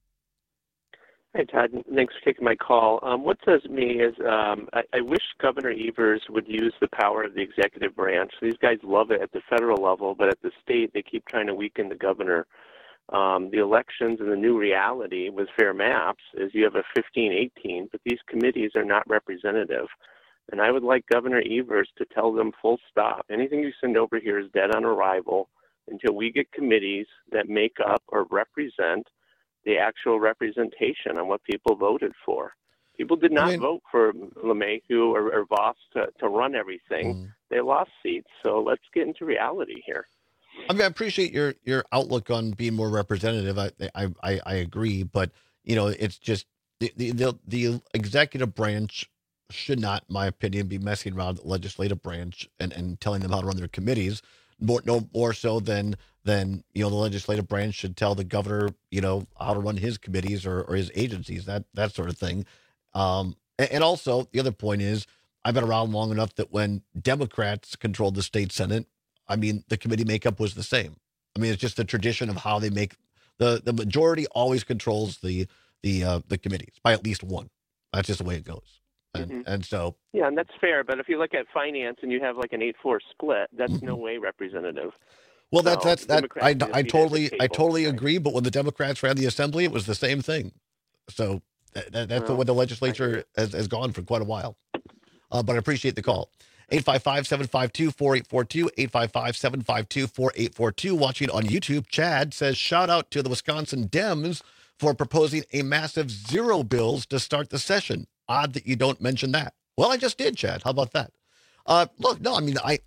Hi, Todd. Thanks for taking my call. Um, what says to me is um, I, I wish Governor Evers would use the power of the executive branch. These guys love it at the federal level, but at the state, they keep trying to weaken the governor. Um, the elections and the new reality with fair maps is you have a fifteen eighteen, but these committees are not representative. And I would like Governor Evers to tell them full stop. Anything you send over here is dead on arrival until we get committees that make up or represent the actual representation on what people voted for. People did not I mean, vote for LeMahieu or, or Voss to, to run everything. Mm. They lost seats. So let's get into reality here. I mean, I appreciate your, your outlook on being more representative. I, I, I, I agree, but you know, it's just the, the, the, the executive branch should not, in my opinion, be messing around the legislative branch and, and telling them how to run their committees. More, no more so than, than, you know, the legislative branch should tell the governor, you know, how to run his committees or, or his agencies, that, that sort of thing. Um, and, and also the other point is I've been around long enough that when Democrats controlled the state Senate, I mean, the committee makeup was the same. I mean, it's just the tradition of how they make the, the majority always controls the, the, uh, the committees by at least one. That's just the way it goes. And, mm-hmm. and so, yeah, and that's fair. But if you look at finance and you have like an eight four split, that's mm-hmm. no way representative. Well, that's so that's that. I, I totally I totally right. agree. But when the Democrats ran the assembly, it was the same thing. So that, that, that's well, what the legislature has, has gone for quite a while. Uh, but I appreciate the call. eight five five, seven five two, four eight four two, eight five five, seven five two, four eight four two. Watching on YouTube, Chad says, shout out to the Wisconsin Dems for proposing a massive zero bills to start the session. Odd that you don't mention that. Well, I just did, Chad. How about that? Uh, look, no, I mean, I,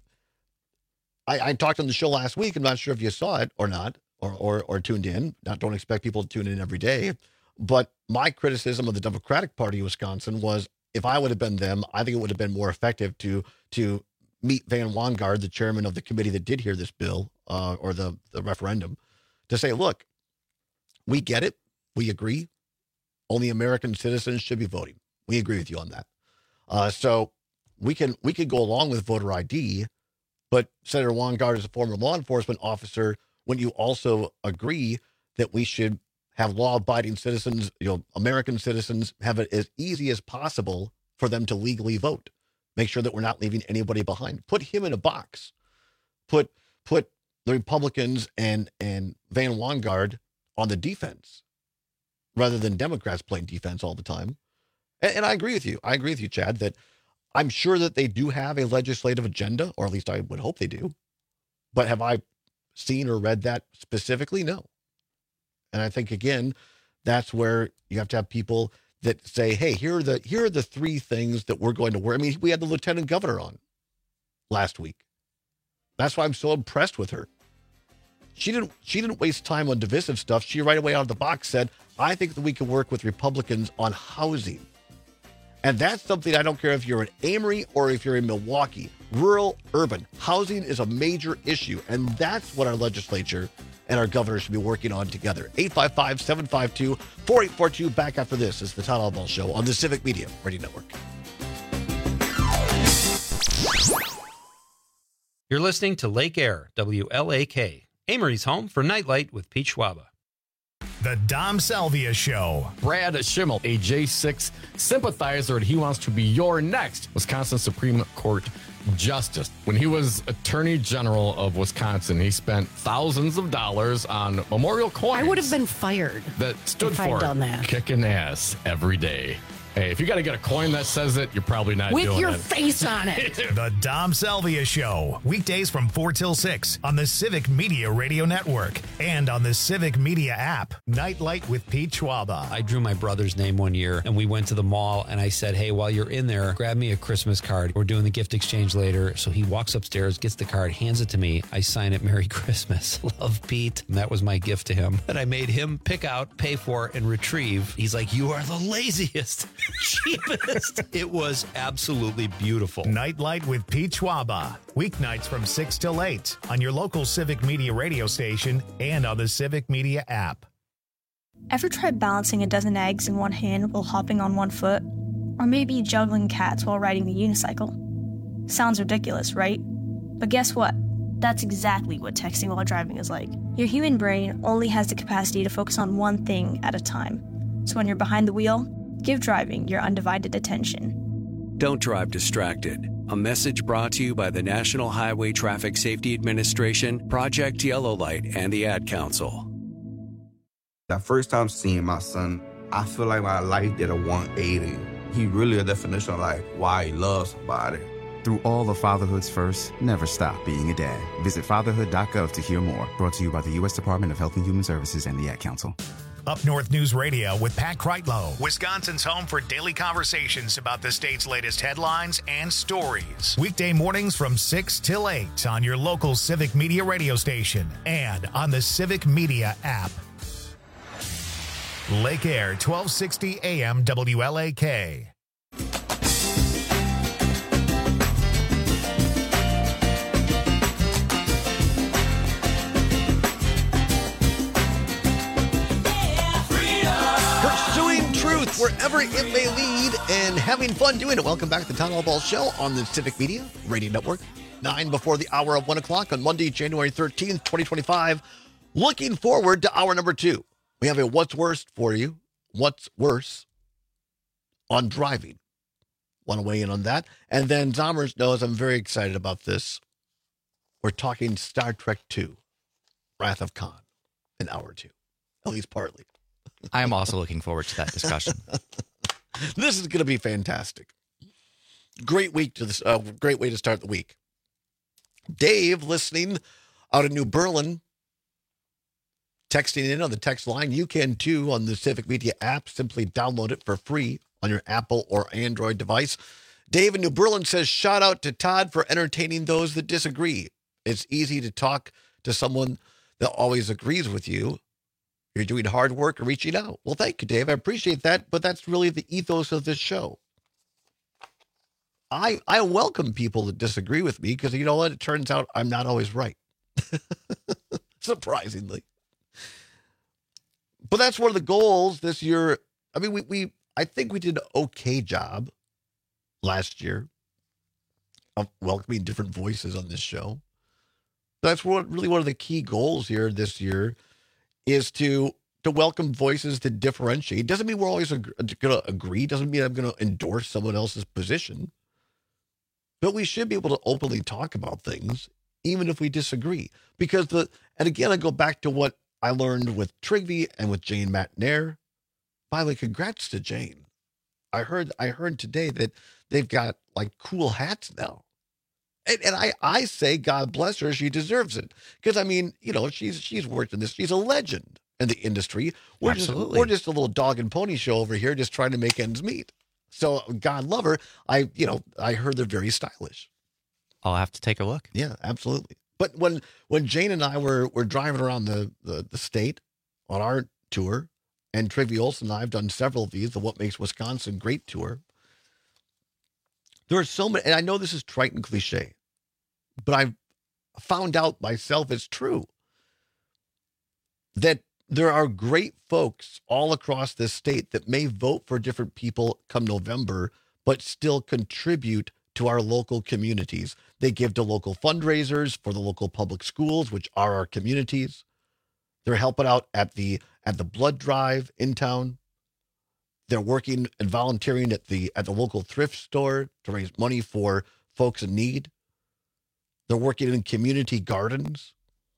I I talked on the show last week. I'm not sure if you saw it or not, or or, or tuned in. Not don't expect people to tune in every day. But my criticism of the Democratic Party of Wisconsin was, if I would have been them, I think it would have been more effective to to meet Van Wanggaard, the chairman of the committee that did hear this bill uh, or the, the referendum, to say, look, we get it. We agree. Only American citizens should be voting. We agree with you on that. Uh, so we can we can go along with voter I D, but Senator Wanggaard is a former law enforcement officer. When you also agree that we should have law-abiding citizens, you know, American citizens, have it as easy as possible for them to legally vote. Make sure that we're not leaving anybody behind. Put him in a box. Put put the Republicans and and Van Wanggaard on the defense, rather than Democrats playing defense all the time. And, and I agree with you. I agree with you, Chad, that I'm sure that they do have a legislative agenda, or at least I would hope they do. But have I seen or read that specifically? No. And I think, again, that's where you have to have people that say, hey, here are the here are the three things that we're going to work. I mean, we had the lieutenant governor on last week. That's why I'm so impressed with her. She didn't she didn't waste time on divisive stuff. She right away out of the box said, I think that we can work with Republicans on housing. And that's something, I don't care if you're in Amory or if you're in Milwaukee, rural, urban, housing is a major issue. And that's what our legislature and our governor should be working on together. eight five five, seven five two, four eight four two. Back after this is the Todd Albaugh Show on the Civic Media Radio Network. You're listening to Lake Air, W L A K, Amory's home for Nightlight with Pete Schwaba. The Dom Salvia Show. Brad Schimmel, a J six sympathizer, and he wants to be your next Wisconsin Supreme Court Justice. When he was Attorney General of Wisconsin, he spent thousands of dollars on memorial coins. I would have been fired that stood if I'd for done that. kicking ass every day. Hey, if you got to get a coin that says it, you're probably not With doing your it. face on it. The Dom Salvia Show. Weekdays from four till six on the Civic Media Radio Network and on the Civic Media app. Nightlight with Pete Schwaba. I drew my brother's name one year, and we went to the mall, and I said, hey, while you're in there, grab me a Christmas card. We're doing the gift exchange later. So he walks upstairs, gets the card, hands it to me. I sign it, Merry Christmas. Love, Pete. And that was my gift to him. And I made him pick out, pay for, and retrieve. He's like, you are the laziest, cheapest. It was absolutely beautiful. Nightlight with Pete Schwaba. Weeknights from six till eight on your local Civic Media radio station and on the Civic Media app. Ever tried balancing a dozen eggs in one hand while hopping on one foot? Or maybe juggling cats while riding the unicycle? Sounds ridiculous, right? But guess what? That's exactly what texting while driving is like. Your human brain only has the capacity to focus on one thing at a time. So when you're behind the wheel, give driving your undivided attention. Don't drive distracted. A message brought to you by the National Highway Traffic Safety Administration, Project Yellow Light, and the Ad Council. That first time seeing my son, I feel like my life did a one eighty. He really a definition of like why he loves somebody. Through all of fatherhood's first, never stop being a dad. Visit fatherhood dot gov to hear more. Brought to you by the U S Department of Health and Human Services and the Ad Council. Up North News Radio with Pat Kreitlow, Wisconsin's home for daily conversations about the state's latest headlines and stories. Weekday mornings from six till eight on your local Civic Media radio station and on the Civic Media app. Lake Air, twelve sixty A M W L A K. Wherever it may lead and having fun doing it. Welcome back to the Town Hall Ball Show on the Civic Media Radio Network. Nine before the hour of one o'clock on Monday, January thirteenth, twenty twenty-five. Looking forward to hour number two. We have a what's worse for you. What's worse on driving. Want to weigh in on that? And then Zommers knows I'm very excited about this. We're talking Star Trek two, Wrath of Khan, in hour two, at least partly. I am also looking forward to that discussion. This is going to be fantastic. Great week to this. Uh, great way to start the week. Dave, listening out of New Berlin, texting in on the text line. You can too on the Civic Media app. Simply download it for free on your Apple or Android device. Dave in New Berlin says, shout out to Todd for entertaining those that disagree. It's easy to talk to someone that always agrees with you. You're doing hard work and reaching out. Well, thank you, Dave. I appreciate that, but that's really the ethos of this show. I I welcome people that disagree with me because, you know what? It turns out I'm not always right. Surprisingly. But that's one of the goals this year. I mean, we, we I think we did an okay job last year of welcoming different voices on this show. That's what really one of the key goals here this year is to to welcome voices that differentiate. Doesn't mean we're always ag- going to agree. Doesn't mean I'm going to endorse someone else's position. But we should be able to openly talk about things, even if we disagree. Because the, and again, I go back to what I learned with Trigby and with Jane Matnair. By the way, congrats to Jane. I heard I heard today that they've got like cool hats now. And, and I, I say, God bless her, she deserves it. Because, I mean, you know, she's she's worked in this. She's a legend in the industry. We're Absolutely. Just, we're just a little dog and pony show over here just trying to make ends meet. So, God love her. I, you know, I heard they're very stylish. I'll have to take a look. Yeah, absolutely. But when when Jane and I were, were driving around the, the, the state on our tour, and Trivy Olson and I have done several of these, the What Makes Wisconsin Great tour, there are so many, and I know this is trite and cliche, but I've found out myself it's true, that there are great folks all across this state that may vote for different people come November, but still contribute to our local communities. They give to local fundraisers for the local public schools, which are our communities. They're helping out at the at the blood drive in town. They're working and volunteering at the at the local thrift store to raise money for folks in need. They're working in community gardens.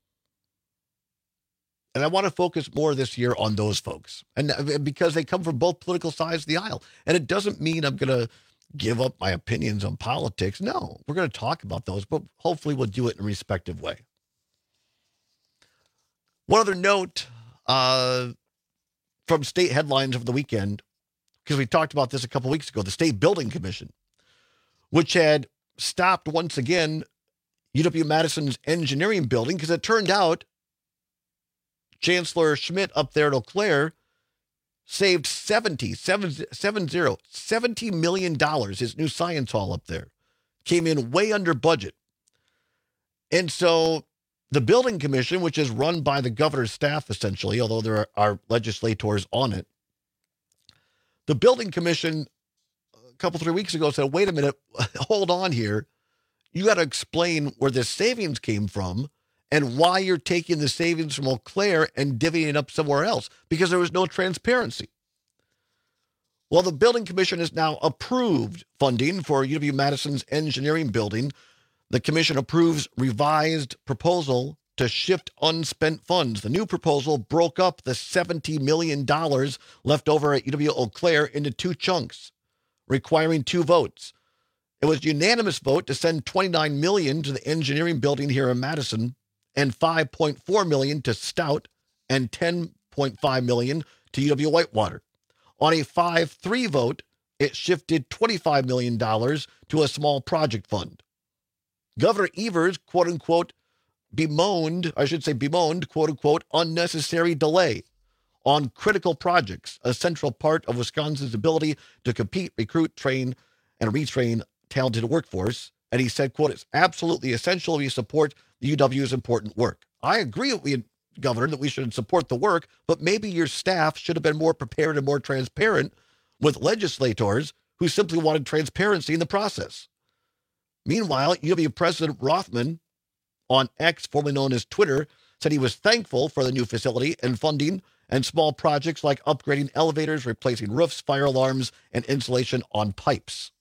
And I want to focus more this year on those folks. And because they come from both political sides of the aisle. And it doesn't mean I'm going to give up my opinions on politics. No, we're going to talk about those, but hopefully we'll do it in a respectful way. One other note uh, from state headlines over the weekend, because we talked about this a couple weeks ago, the State Building Commission, which had stopped once again U W-Madison's engineering building because it turned out Chancellor Schmidt up there at Eau Claire saved seventy, seven, seven zero, seventy million dollars. His new science hall up there came in way under budget. And so the building commission, which is run by the governor's staff, essentially, although there are, are legislators on it, the building commission a couple, three weeks ago said, wait a minute, hold on here. You got to explain where this savings came from and why you're taking the savings from Eau Claire and divvying it up somewhere else, because there was no transparency. Well, the building commission has now approved funding for U W-Madison's engineering building. The commission approves revised proposal to shift unspent funds. The new proposal broke up the seventy million dollars left over at U W-Eau Claire into two chunks, requiring two votes. It was a unanimous vote to send twenty-nine million dollars to the engineering building here in Madison and five point four million dollars to Stout and ten point five million dollars to U W-Whitewater. On a five three vote, it shifted twenty-five million dollars to a small project fund. Governor Evers, quote unquote, bemoaned, I should say bemoaned, quote unquote, unnecessary delay on critical projects, a central part of Wisconsin's ability to compete, recruit, train, and retrain talented workforce. And he said, quote, it's absolutely essential we support the U W's important work. I agree with you, Governor, that we should support the work, but maybe your staff should have been more prepared and more transparent with legislators who simply wanted transparency in the process. Meanwhile, U W President Rothman on X, formerly known as Twitter, said he was thankful for the new facility and funding and small projects like upgrading elevators, replacing roofs, fire alarms, and insulation on pipes.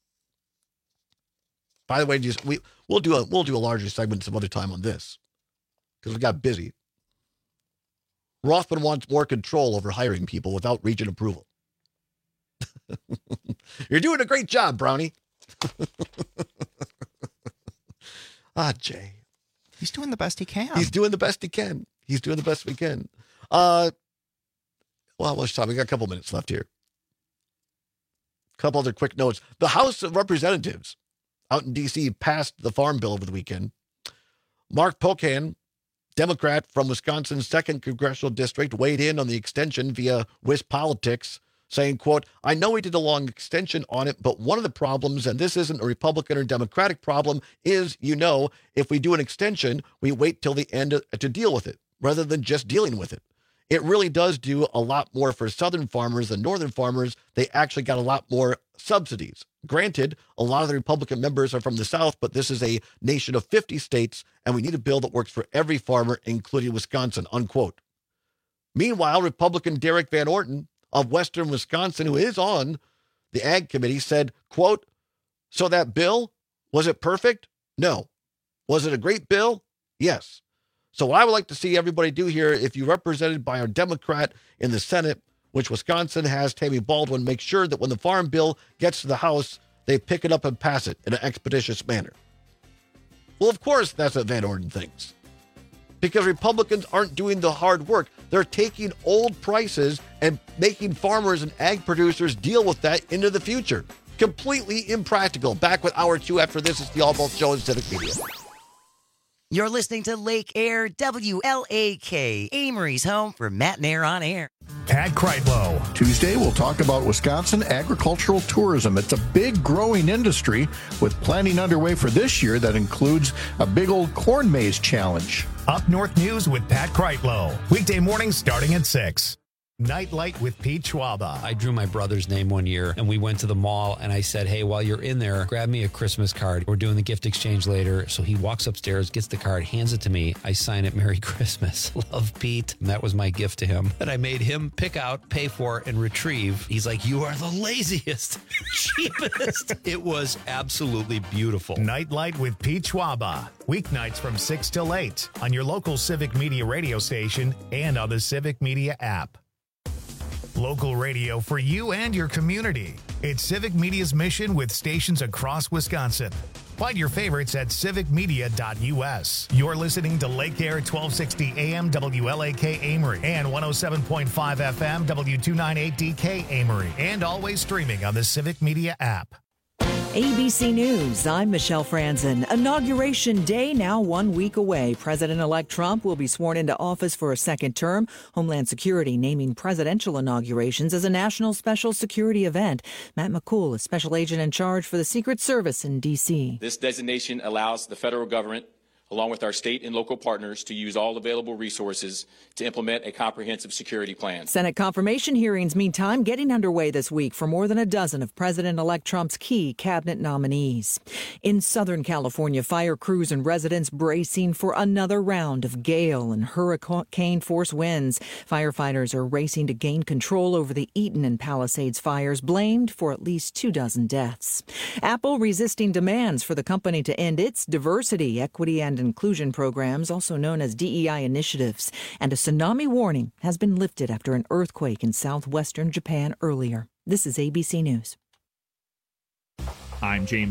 By the way, just we we'll do a we'll do a larger segment some other time on this because we got busy. Rothman wants more control over hiring people without region approval. You're doing a great job, Brownie. Ah, Jay. He's doing the best he can. He's doing the best he can. He's doing the best we can. Uh, well, let's talk. We got a couple minutes left here. A couple other quick notes. The House of Representatives out in D C passed the Farm Bill over the weekend. Mark Pocan, Democrat from Wisconsin's second congressional district, weighed in on the extension via WisPolitics, saying, quote, I know we did a long extension on it, but one of the problems, and this isn't a Republican or Democratic problem, is, you know, if we do an extension, we wait till the end to deal with it, rather than just dealing with it. It really does do a lot more for Southern farmers than Northern farmers. They actually got a lot more subsidies. Granted, a lot of the Republican members are from the South, but this is a nation of fifty states, and we need a bill that works for every farmer, including Wisconsin, unquote. Meanwhile, Republican Derek Van Orton of Western Wisconsin, who is on the Ag Committee, said, quote, so that bill, was it perfect? No. Was it a great bill? Yes. So what I would like to see everybody do here, if you're represented by a Democrat in the Senate, which Wisconsin has Tammy Baldwin, make sure that when the Farm Bill gets to the House, they pick it up and pass it in an expeditious manner. Well, of course, that's what Van Orden thinks. Because Republicans aren't doing the hard work. They're taking old prices and making farmers and ag producers deal with that into the future. Completely impractical. Back with hour two after this. It's the All Both Show in Civic Media. You're listening to Lake Air W L A K, Amory's home for Matt and Air on Air. Pat Kreitlow. Tuesday, we'll talk about Wisconsin agricultural tourism. It's a big growing industry with planning underway for this year that includes a big old corn maze challenge. Up North News with Pat Kreitlow. Weekday mornings starting at six. Nightlight with Pete Schwaba. I drew my brother's name one year, and we went to the mall, and I said, hey, while you're in there, grab me a Christmas card. We're doing the gift exchange later. So he walks upstairs, gets the card, hands it to me. I sign it, Merry Christmas. Love, Pete. And that was my gift to him. And I made him pick out, pay for, and retrieve. He's like, you are the laziest, cheapest. It was absolutely beautiful. Nightlight with Pete Schwaba. Weeknights from six till eight on your local Civic Media radio station and on the Civic Media app. Local radio for you and your community. It's Civic Media's mission with stations across Wisconsin. Find your favorites at civic media dot u s. You're listening to Lake Air twelve sixty A M W L A K Amory and one oh seven point five F M W two ninety-eight D K Amory, and always streaming on the Civic Media app. A B C News, I'm Michelle Franzen. Inauguration Day now one week away. President-elect Trump will be sworn into office for a second term. Homeland Security naming presidential inaugurations as a national special security event. Matt McCool is special agent in charge for the Secret Service in D C. This designation allows the federal government, along with our state and local partners, to use all available resources to implement a comprehensive security plan. Senate confirmation hearings, meantime, getting underway this week for more than a dozen of President-elect Trump's key cabinet nominees. In Southern California, fire crews and residents bracing for another round of gale and hurricane-force winds. Firefighters are racing to gain control over the Eaton and Palisades fires, blamed for at least two dozen deaths. Apple resisting demands for the company to end its diversity, equity, and inclusion programs, also known as D E I initiatives, and a tsunami warning has been lifted after an earthquake in southwestern Japan earlier. This is A B C News. I'm James